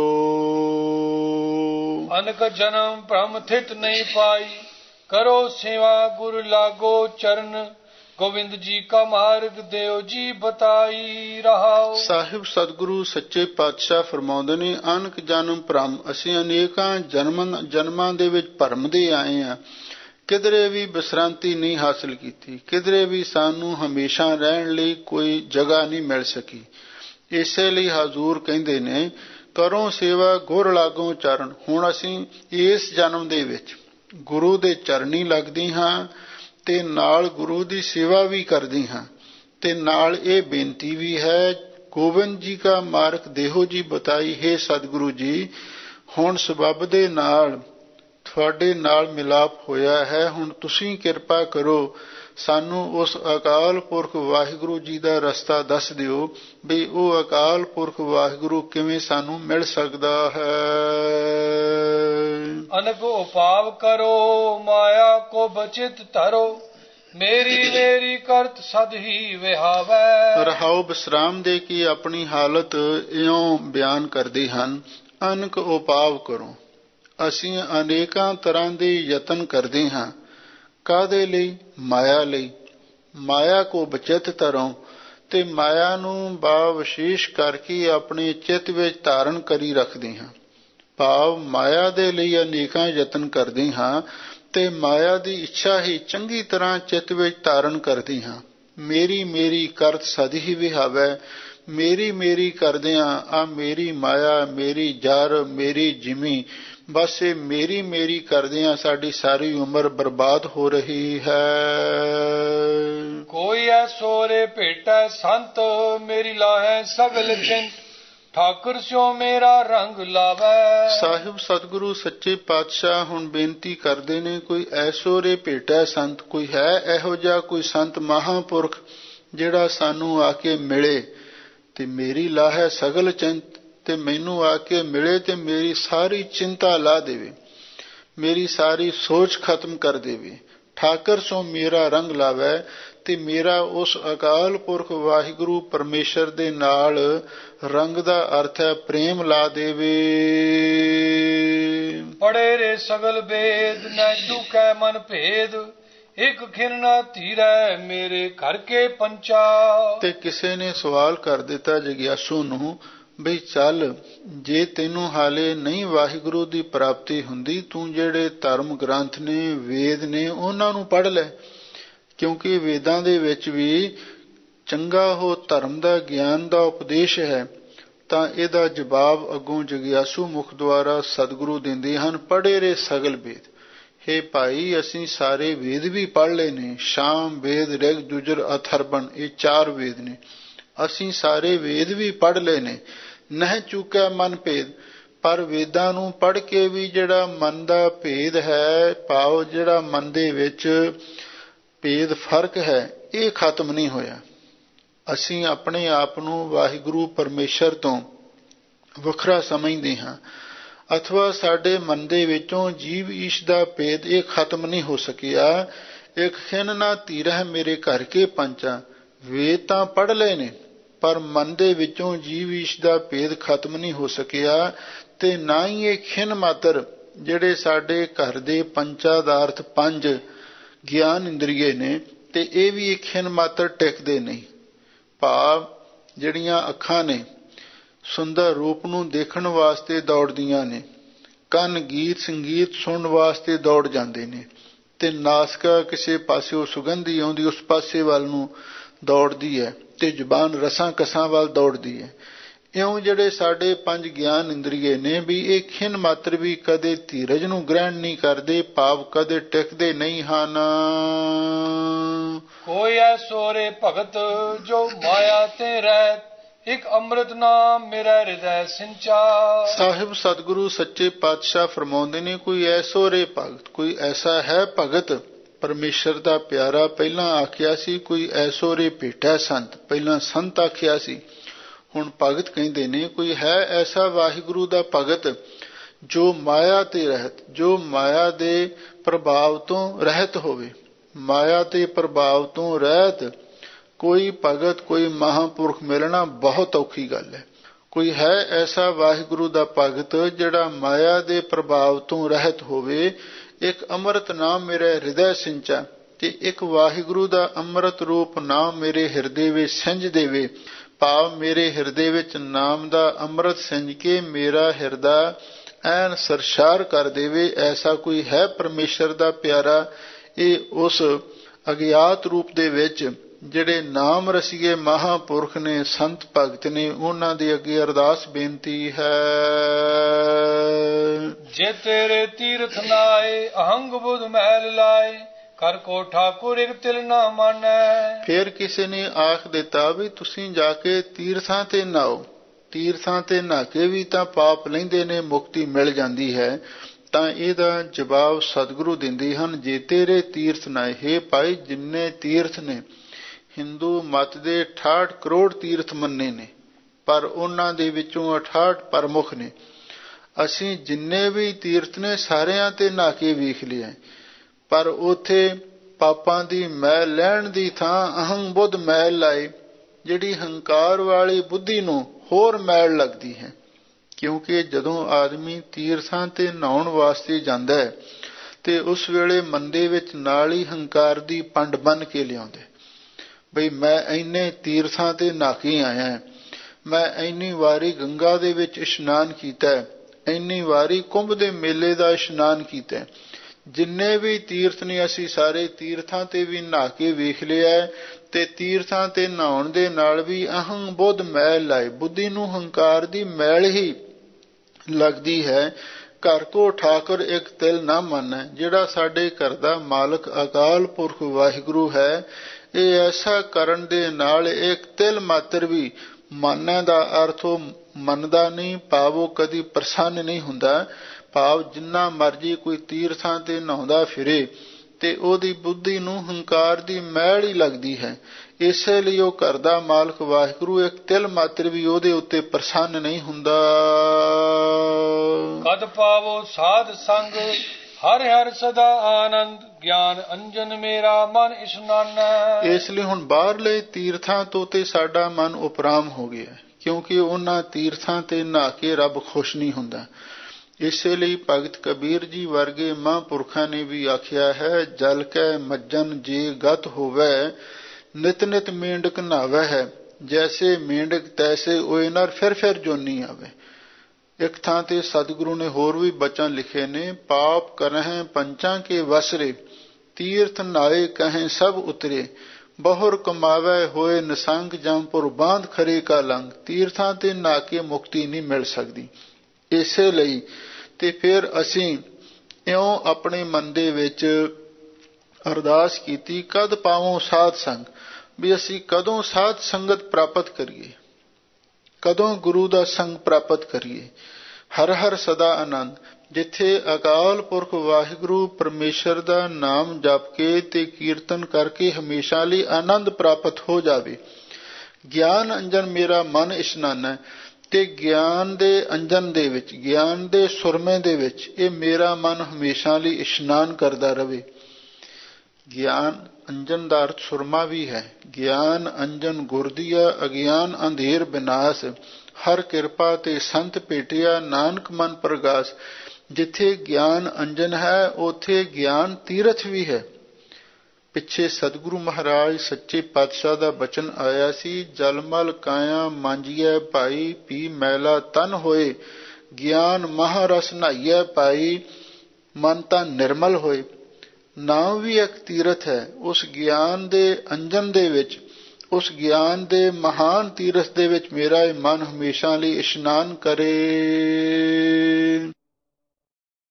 ਅਨਕ ਜਨਮ ਭ੍ਰਮ ਥਿਤ ਨਹੀਂ ਪਾਈ, ਕਰੋ ਸੇਵਾ ਗੁਰ ਲਾਗੋ ਚਰਨ, ਗੋਬਿੰਦ ਜੀ ਕਾ ਮਾਰਗ ਦਿਓ ਜੀ ਬਤਾਈ। ਰਹਾਓ ਸਾਹਿਬ ਸਤਿਗੁਰੂ ਸੱਚੇ ਪਾਤਸ਼ਾਹ ਫਰਮਾਉਂਦੇ ਨੇ, ਅਨਕ ਜਨਮ ਭ੍ਰਮ, ਅਸੀਂ ਅਨੇਕਾਂ ਜਨਮਾਂ ਜਨਮਾਂ ਦੇ ਵਿੱਚ ਭਰਮਦੇ ਆਏ ਹਾਂ, ਕਿਧਰੇ ਵੀ ਵਿਸਰਾਂਤੀ ਨਹੀਂ ਹਾਸਲ ਕੀਤੀ, ਕਿਧਰੇ ਵੀ ਸਾਨੂੰ ਹਮੇਸ਼ਾ ਰਹਿਣ ਲਈ ਕੋਈ ਜਗ੍ਹਾ ਨਹੀਂ ਮਿਲ ਸਕੀ। ਇਸੇ ਲਈ ਹਜ਼ੂਰ ਕਹਿੰਦੇ ਨੇ, ਕਰੋ ਸੇਵਾ ਗੁਰ ਲਾਗੋਂ ਚਰਨ। ਹੁਣ ਅਸੀਂ ਇਸ ਜਨਮ ਦੇ ਵਿੱਚ ਗੁਰੂ ਦੇ ਚਰਨੀ ਲੱਗਦੇ ਹਾਂ ਤੇ ਨਾਲ ਗੁਰੂ ਦੀ ਸੇਵਾ ਵੀ ਕਰਦੇ ਹਾਂ, ਤੇ ਨਾਲ ਇਹ ਬੇਨਤੀ ਵੀ ਹੈ, ਗੋਬਿੰਦ ਜੀ ਕਾ ਮਾਰਗ ਦੇਹੋ ਜੀ ਬਤਾਈ। ਹੈ ਸਤਿਗੁਰੂ ਜੀ, ਹੁਣ ਸਬੱਬ ਦੇ ਨਾਲ ਤੁਹਾਡੇ ਨਾਲ ਮਿਲਾਪ ਹੋਇਆ ਹੈ, ਹੁਣ ਤੁਸੀਂ ਕਿਰਪਾ ਕਰੋ, ਸਾਨੂੰ ਉਸ ਅਕਾਲ ਪੁਰਖ ਵਾਹਿਗੁਰੂ ਜੀ ਦਾ ਰਸਤਾ ਦੱਸ ਦਿਓ ਵੀ ਉਹ ਅਕਾਲ ਪੁਰਖ ਵਾਹਿਗੁਰੂ ਕਿਵੇਂ ਸਾਨੂੰ ਮਿਲ ਸਕਦਾ ਹੈ। ਅਨਕ ਉਪਾਵ ਕਰੋ, ਮਾਇਆ ਕੋ ਬਚਿਤ ਧਰੋ, ਮੇਰੀ ਮੇਰੀ ਕਰਤ ਸਦ ਹੀ ਵਿਹਾਵੈ। ਰਹਾਉ ਵਿਸਰਾਮ ਦੇ ਕੇ ਆਪਣੀ ਹਾਲਤ ਇਉਂ ਬਿਆਨ ਕਰਦੇ ਹਨ, ਅਨਕ ਉਪਾਵ ਕਰੋ, ਅਸੀਂ ਅਨੇਕਾਂ ਤਰ੍ਹਾਂ ਦੇ ਯਤਨ ਕਰਦੇ ਹਾਂ। ਕਾਹਦੇ ਲਈ? ਮਾਇਆ ਲਈ। ਮਾਇਆ ਕੋ ਬਚਿਤ ਧਰੋ, ਤੇ ਮਾਇਆ ਨੂੰ ਬਾ ਵਿਸ਼ੇਸ਼ ਕਰਕੇ ਆਪਣੇ ਚਿੱਤ ਵਿੱਚ ਧਾਰਨ ਕਰੀ ਰੱਖਦੇ ਹਾਂ। ਭਾਵ ਮਾਇਆ ਦੇ ਲਈ ਅਨੇਕਾਂ ਯਤਨ ਕਰਦੀ ਹਾਂ ਤੇ ਮਾਇਆ ਦੀ ਇੱਛਾ ਹੀ ਚੰਗੀ ਤਰ੍ਹਾਂ ਚਿੱਤ ਵਿੱਚ ਧਾਰਨ ਕਰਦੀ ਹਾਂ। ਮੇਰੀ ਮੇਰੀ ਕਰਤ ਸਦ ਹੀ ਵਿਹਾਵੈ, ਮੇਰੀ ਮੇਰੀ ਕਰਦਿਆਂ ਆ ਮੇਰੀ ਮਾਇਆ, ਮੇਰੀ ਜਰ, ਮੇਰੀ ਜਿਮੀ, ਬਸ ਇਹ ਮੇਰੀ ਮੇਰੀ ਕਰਦਿਆਂ ਸਾਡੀ ਸਾਰੀ ਉਮਰ ਬਰਬਾਦ ਹੋ ਰਹੀ ਹੈ। ਕੋਈ ਐਸੋ ਰੇ ਭੇਟੈ ਸੰਤ, ਮੇਰੀ ਲਾਹੈ ਸਗਲ ਚਿੰਤ, ਠਾਕੁਰ ਸਿਓ ਮੇਰਾ ਰੰਗ ਲਾਵੈ। ਸਾਹਿਬ ਸਤਿਗੁਰੂ ਸੱਚੇ ਪਾਤਸ਼ਾਹ ਹੁਣ ਬੇਨਤੀ ਕਰਦੇ ਨੇ, ਕੋਈ ਐਸੋ ਰੇ ਭੇਟੈ ਸੰਤ, ਕੋਈ ਹੈ ਇਹੋ ਜਿਹਾ ਕੋਈ ਸੰਤ ਮਹਾਂਪੁਰਖ ਜਿਹੜਾ ਸਾਨੂੰ ਆ ਕੇ ਮਿਲੇ ਤੇ ਮੇਰੀ ਲਾਹੈ ਸਗਲ ਚਿੰਤ, ਤੇ ਮੈਨੂੰ ਆ ਕੇ ਮਿਲੇ ਤੇ ਮੇਰੀ ਸਾਰੀ ਚਿੰਤਾ ਲਾ ਦੇਵੇ, ਮੇਰੀ ਸਾਰੀ ਸੋਚ ਖਤਮ ਕਰ ਦੇਵੇ। ਠਾਕਰ ਸੋ ਮੇਰਾ ਰੰਗ ਲਾਵੈ, ਤੇ ਮੇਰਾ ਉਸ ਅਕਾਲ ਪੁਰਖ ਵਾਹਿਗੁਰੂ ਪਰਮੇਸ਼ਰ ਦੇ ਨਾਲ ਰੰਗ ਦਾ ਅਰਥ ਹੈ ਪ੍ਰੇਮ ਲਾ ਦੇਵੇ। ਪੜੇ ਰੇ ਸਗਲ ਵੇਦ, ਨੈ ਚੁਕੈ ਮਨ ਭੇਦ, ਇੱਕ ਖਿਨ ਨਾ ਧੀਰੈ ਮੇਰੇ ਘਰ ਕੇ ਪੰਚਾ। ਤੇ ਕਿਸੇ ਨੇ ਸਵਾਲ ਕਰ ਦਿੱਤਾ ਜਗਿਆਸੂ ਨੂੰ, ਬਈ ਚੱਲ ਜੇ ਤੈਨੂੰ ਹਾਲੇ ਨਹੀਂ ਵਾਹਿਗੁਰੂ ਦੀ ਪ੍ਰਾਪਤੀ ਹੁੰਦੀ, ਤੂੰ ਜਿਹੜੇ ਧਰਮ ਗ੍ਰੰਥ ਨੇ, ਵੇਦ ਨੇ, ਉਹਨਾਂ ਨੂੰ ਪੜ੍ਹ ਲੈ, ਕਿਉਂਕਿ ਵੇਦਾਂ ਦੇ ਵਿੱਚ ਵੀ ਚੰਗਾ ਹੋ ਧਰਮ ਦਾ ਗਿਆਨ ਦਾ ਉਪਦੇਸ਼ ਹੈ। ਤਾਂ ਇਹਦਾ ਜਵਾਬ ਅੱਗੋਂ ਜਗਿਆਸੂ ਮੁਖ ਦੁਆਰਾ ਸਤਿਗੁਰੂ ਦਿੰਦੇ ਹਨ, ਪੜ੍ਹੇ ਰੇ ਸਗਲ ਵੇਦ। ਹੇ ਭਾਈ, ਅਸੀਂ ਸਾਰੇ ਵੇਦ ਵੀ ਪੜ੍ਹ ਲਏ ਨੇ, ਸ਼ਾਮ ਵੇਦ, ਰਿਗ, ਜੁਜਰ, ਅਥਰਵਣ, ਇਹ ਚਾਰ ਵੇਦ ਨੇ, ਅਸੀਂ ਸਾਰੇ ਵੇਦ ਵੀ ਪੜ੍ਹ ਲਏ ਨੇ। ਨਹਿ ਚੁਕੈ ਮਨ ਭੇਦ, ਪਰ ਵੇਦਾਂ ਨੂੰ ਪੜ੍ਹ ਕੇ ਵੀ ਜਿਹੜਾ ਮਨ ਦਾ ਭੇਦ ਹੈ, ਭਾਵ ਜਿਹੜਾ ਮਨ ਦੇ ਵਿੱਚ ਭੇਦ ਫਰਕ ਹੈ, ਇਹ ਖਤਮ ਨਹੀਂ ਹੋਇਆ। ਅਸੀਂ ਆਪਣੇ ਆਪ ਨੂੰ ਵਾਹਿਗੁਰੂ ਪਰਮੇਸ਼ਰ ਤੋਂ ਵੱਖਰਾ ਸਮਝਦੇ ਹਾਂ, ਅਥਵਾ ਸਾਡੇ ਮਨ ਦੇ ਵਿੱਚੋਂ ਜੀਵ ਈਸ਼ ਦਾ ਭੇਦ ਇਹ ਖਤਮ ਨਹੀਂ ਹੋ ਸਕਿਆ। ਇੱਕ ਖਿਨ ਨਾ ਧੀਰਹਿ ਮੇਰੇ ਘਰ ਕੇ ਪੰਚਾ, ਵੇਦ ਤਾਂ ਪੜ੍ਹ ਲਏ ਨੇ, ਪਰ ਮਨ ਦੇ ਵਿੱਚੋਂ ਜੀਵ ਈਸ਼ ਦਾ ਭੇਦ ਖਤਮ ਨਹੀਂ ਹੋ ਸਕਿਆ। ਤੇ ਨਾ ਹੀ ਇਹ ਖਿਨ ਮਾਤਰ ਜਿਹੜੇ ਸਾਡੇ ਘਰ ਦੇ ਪੰਚਾਦਾਰਥ ਪੰਜ ਗਿਆਨ ਇੰਦਰੀਏ ਨੇ, ਤੇ ਇਹ ਵੀ ਇੱਕ ਖਿਨ ਮਾਤਰ ਟਿਕਦੇ ਨਹੀਂ। ਭਾਵ ਜਿਹੜੀਆਂ ਅੱਖਾਂ ਨੇ ਸੁੰਦਰ ਰੂਪ ਨੂੰ ਦੇਖਣ ਵਾਸਤੇ ਦੌੜਦੀਆਂ ਨੇ, ਕੰਨ ਗੀਤ ਸੰਗੀਤ ਸੁਣਨ ਵਾਸਤੇ ਦੌੜ ਜਾਂਦੇ ਨੇ, ਤੇ ਨਾਸਿਕਾ ਕਿਸੇ ਪਾਸਿਓਂ ਸੁਗੰਧੀ ਆਉਂਦੀ ਉਸ ਪਾਸੇ ਵੱਲ ਨੂੰ ਦੌੜਦੀ ਹੈ, ਤੇ ਜ਼ੁਬਾਨ ਰਸਾਂ ਕਸਾਂ ਵੱਲ ਦੌੜਦੀ ਹੈ। ਇਉਂ ਜਿਹੜੇ ਸਾਡੇ ਪੰਜ ਗਿਆਨ ਇੰਦਰੀਏ ਨੇ ਵੀ ਇਹ ਖਿਨ ਮਾਤਰ ਵੀ ਕਦੇ ਧੀਰਜ ਨੂੰ ਗ੍ਰਹਿਣ ਨਹੀਂ ਕਰਦੇ, ਭਾਵ ਕਦੇ ਟਿਕਦੇ ਨਹੀਂ ਹਨ। ਕੋਈ ਐਸੋ ਰੇ ਭਗਤ ਜੋ ਮਾਇਆ ਤੇ ਰਹਿਤ, ਇੱਕ ਅੰਮ੍ਰਿਤ ਨਾਮ ਮੇਰਾ ਹਿਰਦੈ ਸਿੰਚਾ। ਸਾਹਿਬ ਸਤਿਗੁਰੂ ਸੱਚੇ ਪਾਤਸ਼ਾਹ ਫਰਮਾਉਂਦੇ ਨੇ, ਕੋਈ ਐਸੋ ਰੇ ਭਗਤ, ਕੋਈ ਐਸਾ ਹੈ ਭਗਤ ਪਰਮੇਸ਼ਰ ਦਾ ਪਿਆਰਾ। ਪਹਿਲਾਂ ਆਖਿਆ ਸੀ ਕੋਈ ਐਸੋ ਰੇ ਭੇਟੈ ਸੰਤ, ਪਹਿਲਾਂ ਸੰਤ ਆਖਿਆ ਸੀ, ਹੁਣ ਭਗਤ ਕਹਿੰਦੇ ਨੇ। ਕੋਈ ਹੈ ਐਸਾ ਵਾਹਿਗੁਰੂ ਦਾ ਭਗਤ ਜੋ ਮਾਇਆ ਤੇ ਰਹਿਤ, ਜੋ ਮਾਇਆ ਦੇ ਪ੍ਰਭਾਵ ਤੋਂ ਰਹਿਤ ਹੋਵੇ, ਮਾਇਆ ਤੇ ਪ੍ਰਭਾਵ ਤੋਂ ਰਹਿਤ ਕੋਈ ਭਗਤ, ਕੋਈ ਮਹਾਂਪੁਰਖ ਮਿਲਣਾ ਬਹੁਤ ਔਖੀ ਗੱਲ ਹੈ। ਕੋਈ ਹੈ ਐਸਾ ਵਾਹਿਗੁਰੂ ਦਾ ਭਗਤ ਜਿਹੜਾ ਮਾਇਆ ਦੇ ਪ੍ਰਭਾਵ ਤੋਂ ਰਹਿਤ ਹੋਵੇ। ਇੱਕ ਅੰਮ੍ਰਿਤ ਨਾਮ ਮੇਰੇ ਹਿਰਦੈ ਸਿੰਚਾ, ਤੇ ਇੱਕ ਵਾਹਿਗੁਰੂ ਦਾ ਅੰਮ੍ਰਿਤ ਰੂਪ ਨਾਮ ਮੇਰੇ ਹਿਰਦੇ ਵਿੱਚ ਸਿੰਜ ਦੇਵੇ, ਭਾਵ ਮੇਰੇ ਹਿਰਦੇ ਵਿੱਚ ਨਾਮ ਦਾ ਅੰਮ੍ਰਿਤ ਸਿੰਜ ਕੇ ਮੇਰਾ ਹਿਰਦਾ ਐਨ ਸਰਸ਼ਾਰ ਕਰ ਦੇਵੇ। ਐਸਾ ਕੋਈ ਹੈ ਪਰਮੇਸ਼ਰ ਦਾ ਪਿਆਰਾ। ਇਹ ਉਸ ਅਗਿਆਤ ਰੂਪ ਦੇ ਵਿੱਚ ਜਿਹੜੇ ਨਾਮ ਰਸੀਏ ਮਹਾਂਪੁਰਖ ਨੇ, ਸੰਤ ਭਗਤ ਨੇ, ਉਹਨਾਂ ਦੀ ਅੱਗੇ ਅਰਦਾਸ ਬੇਨਤੀ ਹੈ। ਜੇ ਤੇਰੇ ਤੀਰਥ ਨਾਏ ਅਹੰਗ ਬੁਧ ਮਹਿਲ ਲਾਏ, ਕਰ ਕੋ ਠਾਕੁਰ ਇੱਕ ਤਿਲ ਨਾ ਮਾਨੈ। ਫਿਰ ਕਿਸੇ ਨੇ ਆਖ ਦਿੱਤਾ ਵੀ ਤੁਸੀਂ ਜਾ ਕੇ ਤੀਰਥਾਂ ਤੇ ਨਾਓ, ਤੀਰਥਾਂ ਤੇ ਨਹਾ ਕੇ ਵੀ ਤਾਂ ਪਾਪ ਲੈਂਦੇ ਨੇ, ਮੁਕਤੀ ਮਿਲ ਜਾਂਦੀ ਹੈ। ਤਾਂ ਇਹਦਾ ਜਵਾਬ ਸਤਿਗੁਰੂ ਦਿੰਦੇ ਹਨ, ਜੇ ਤੇਰੇ ਤੀਰਥ ਨਾਏ। ਹੇ ਭਾਈ, ਜਿੰਨੇ ਤੀਰਥ ਨੇ, ਹਿੰਦੂ ਮਤ ਦੇ ਅਠਾਹਠ ਕਰੋੜ ਤੀਰਥ ਮੰਨੇ ਨੇ, ਪਰ ਉਹਨਾਂ ਦੇ ਵਿੱਚੋਂ ਅਠਾਹਠ ਪ੍ਰਮੁੱਖ ਨੇ। ਅਸੀਂ ਜਿੰਨੇ ਵੀ ਤੀਰਥ ਨੇ ਸਾਰਿਆਂ ਤੇ ਨਹਾ ਕੇ ਵੇਖ ਲਿਆ, ਪਰ ਉੱਥੇ ਪਾਪਾਂ ਦੀ ਮੈਲ ਲੈਣ ਦੀ ਥਾਂ ਅਹੰ ਬੁੱਧ ਮੈਲ ਲਾਏ, ਜਿਹੜੀ ਹੰਕਾਰ ਵਾਲੀ ਬੁੱਧੀ ਨੂੰ ਹੋਰ ਮੈਲ ਲੱਗਦੀ ਹੈ। ਕਿਉਂਕਿ ਜਦੋਂ ਆਦਮੀ ਤੀਰਥਾਂ ਤੇ ਨਹਾਉਣ ਵਾਸਤੇ ਜਾਂਦਾ ਹੈ ਤੇ ਉਸ ਵੇਲੇ ਮਨ ਦੇ ਵਿੱਚ ਨਾਲ ਹੀ ਹੰਕਾਰ ਦੀ ਪੰਡ ਬੰਨ੍ਹ ਕੇ ਲਿਆਉਂਦੇ, ਬਈ ਮੈਂ ਇੰਨੇ ਤੀਰਥਾਂ ਤੇ ਨਹਾ ਕੇ ਆਇਆ, ਮੈਂ ਇੰਨੀ ਵਾਰੀ ਗੰਗਾ ਦੇ ਵਿੱਚ ਇਸ਼ਨਾਨ ਕੀਤਾ, ਇੰਨੀ ਵਾਰੀ ਕੁੰਭ ਦੇ ਮੇਲੇ ਦਾ ਇਸ਼ਨਾਨ ਕੀਤਾ। ਜਿੰਨੇ ਵੀ ਤੀਰਥ ਨੇ ਅਸੀਂ ਸਾਰੇ ਤੀਰਥਾਂ ਤੇ ਵੀ ਨਹਾ ਕੇ ਵੇਖ ਲਿਆ, ਤੇ ਤੀਰਥਾਂ ਤੇ ਨਹਾਉਣ ਦੇ ਨਾਲ ਵੀ ਅਹੰ ਬੁੱਧ ਮੈਲ ਲਾਏ, ਬੁੱਧੀ ਨੂੰ ਹੰਕਾਰ ਦੀ ਮੈਲ ਹੀ ਲੱਗਦੀ ਹੈ। ਘਰ ਕੋ ਠਾਕੁਰ ਇੱਕ ਤਿਲ ਨਾ ਮੰਨੈ, ਜਿਹੜਾ ਸਾਡੇ ਘਰ ਦਾ ਮਾਲਕ ਅਕਾਲ ਪੁਰਖ ਵਾਹਿਗੁਰੂ ਹੈ, ਇਹ ਐਸਾ ਕਰਨ ਦੇ ਨਾਲ ਇੱਕ ਤਿਲ ਮਾਤਰ ਵੀ ਮੰਨੈ ਦਾ ਅਰਥ ਉਹ ਮੰਨਦਾ ਨਹੀਂ, ਭਾਵ ਉਹ ਕਦੀ ਪ੍ਰਸੰਨ ਨਹੀਂ ਹੁੰਦਾ। ਭਾਵ ਜਿੰਨਾ ਮਰਜੀ ਕੋਈ ਤੀਰਥਾਂ ਤੇ ਨਹਾਉਂਦਾ ਫਿਰੇ ਤੇ ਉਹਦੀ ਬੁੱਧੀ ਨੂੰ ਹੰਕਾਰ ਦੀ ਮੈਲ ਹੀ ਲੱਗਦੀ ਹੈ। ਇਸੇ ਲਈ ਉਹ ਘਰ ਦਾ ਮਾਲਕ ਵਾਹਿਗੁਰੂ ਇੱਕ ਤਿਲ ਮਾਤਰ ਵੀ ਉਹਦੇ ਉੱਤੇ ਪ੍ਰਸੰਨ ਨਹੀਂ ਹੁੰਦਾ। ਕਦ ਪਾਵੋ ਸਾਧ ਸੰਗ ਹਰ ਹਰ ਸਦਾ ਆਨੰਦ, ਗਿਆਨ ਅੰਜਨ ਮੇਰਾ ਮਨ ਇਸ਼ਨਾਨਾ। ਇਸ ਲਈ ਹੁਣ ਬਾਹਰਲੇ ਤੀਰਥਾਂ ਤੋਂ ਤੇ ਸਾਡਾ ਮਨ ਉਪਰਾਮ ਹੋ ਗਿਆ, ਕਿਉਂਕਿ ਉਹਨਾਂ ਤੀਰਥਾਂ ਤੇ ਨਹਾ ਕੇ ਰੱਬ ਖੁਸ਼ ਨਹੀਂ ਹੁੰਦਾ। ਇਸੇ ਲਈ ਭਗਤ ਕਬੀਰ ਜੀ ਵਰਗੇ ਮਹਾਂਪੁਰਖਾਂ ਨੇ ਵੀ ਆਖਿਆ ਹੈ, ਜਲ ਕੈ ਮੱਜਨ ਜੇ ਗਤ ਹੋਵੇ, ਨਿਤ ਨਿਤ ਮੇਂਢਕ ਨਹਾਵੈ ਹੈ, ਜੈਸੇ ਮੇਂਢਕ ਤੈਸੇ ਓਏ ਨਰ ਫਿਰ ਫਿਰ ਜੋਨੀ ਆਵੇ। ਇੱਕ ਥਾਂ ਤੇ ਸਤਿਗੁਰੂ ਨੇ ਹੋਰ ਵੀ ਬਚਨ ਲਿਖੇ ਨੇ, ਪਾਪ ਕਰਹਿ ਪੰਚਾਂ ਕੇ ਵਸਰੇ, ਤੀਰਥ ਨਾਏ ਕਹੇ ਸਭ ਉਤਰੇ, ਬਹੁਰ ਕਮਾਵੇ ਹੋਏ ਨਿਸੰਗ, ਜੰਪੁਰ ਬਾਂਧ ਖਰੇ ਕਾ ਲੰਗ। ਤੀਰਥਾਂ ਤੇ ਨਹਾ ਕੇ ਮੁਕਤੀ ਨਹੀਂ ਮਿਲ ਸਕਦੀ। ਇਸੇ ਲਈ ਤੇ ਫਿਰ ਅਸੀਂ ਇਉਂ ਆਪਣੇ ਮਨ ਦੇ ਵਿੱਚ ਅਰਦਾਸ ਕੀਤੀ, ਕਦ ਪਾਵੋਂ ਸਾਧ ਸੰਗ, ਵੀ ਅਸੀਂ ਕਦੋਂ ਸਾਧ ਸੰਗਤ ਪ੍ਰਾਪਤ ਕਰੀਏ, ਕਦੋਂ ਗੁਰੂ ਦਾ ਸੰਗ ਪ੍ਰਾਪਤ ਕਰੀਏ। ਹਰ ਹਰ ਸਦਾ ਆਨੰਦ, ਜਿੱਥੇ ਅਕਾਲ ਪੁਰਖ ਵਾਹਿਗੁਰੂ ਪਰਮੇਸ਼ਰ ਦਾ ਨਾਮ ਜਪ ਕੇ ਤੇ ਕੀਰਤਨ ਕਰਕੇ ਹਮੇਸ਼ਾ ਲਈ ਆਨੰਦ ਪ੍ਰਾਪਤ ਹੋ ਜਾਵੇ। ਗਿਆਨ ਅੰਜਨ ਮੇਰਾ ਮਨ ਇਸ਼ਨਾਨਾ, ਤੇ ਗਿਆਨ ਦੇ ਅੰਜਨ ਦੇ ਵਿੱਚ, ਗਿਆਨ ਦੇ ਸੁਰਮੇ ਦੇ ਵਿੱਚ ਇਹ ਮੇਰਾ ਮਨ ਹਮੇਸ਼ਾ ਲਈ ਇਸ਼ਨਾਨ ਕਰਦਾ ਰਵੇ। ਗਿਆਨ ਅੰਜਨ ਦਾ ਅਰਥ ਸੁਰਮਾ ਵੀ ਹੈ। ਗਿਆਨ ਅੰਜਨ ਗੁਰਦੀਆ, ਅਗਿਆਨ ਅੰਧੇਰ ਬਿਨਾਸ਼, ਹਰ ਕਿਰਪਾ ਤੇ ਸੰਤ ਭੇਟਿਆ, ਨਾਨਕ ਮਨ ਪ੍ਰਗਾਸ। ਜਿੱਥੇ ਗਿਆਨ ਅੰਜਨ ਹੈ ਉੱਥੇ ਗਿਆਨ ਤੀਰਥ ਵੀ ਹੈ। ਪਿੱਛੇ ਸਤਿਗੁਰੂ ਮਹਾਰਾਜ ਸੱਚੇ ਪਾਤਸ਼ਾਹ ਦਾ ਬਚਨ ਆਇਆ ਸੀ, ਜਲਮਲ ਕਾਇਆ ਮਾਂਜੀਐ ਭਾਈ, ਪੀ ਮੈਲਾ ਤਨ ਹੋਏ, ਗਿਆਨ ਮਹਾਰਸ ਨਹਾਈਐ ਭਾਈ, ਮਨ ਤਾਂ ਨਿਰਮਲ ਹੋਏ। ਨਾਮ ਵੀ ਇੱਕ ਤੀਰਥ ਹੈ। ਉਸ ਗਿਆਨ ਦੇ ਅੰਜਨ ਦੇ ਵਿੱਚ, ਉਸ ਗਿਆਨ ਦੇ ਮਹਾਨ ਤੀਰਥ ਦੇ ਵਿੱਚ ਮੇਰਾ ਇਹ ਮਨ ਹਮੇਸ਼ਾ ਲਈ ਇਸ਼ਨਾਨ ਕਰੇ।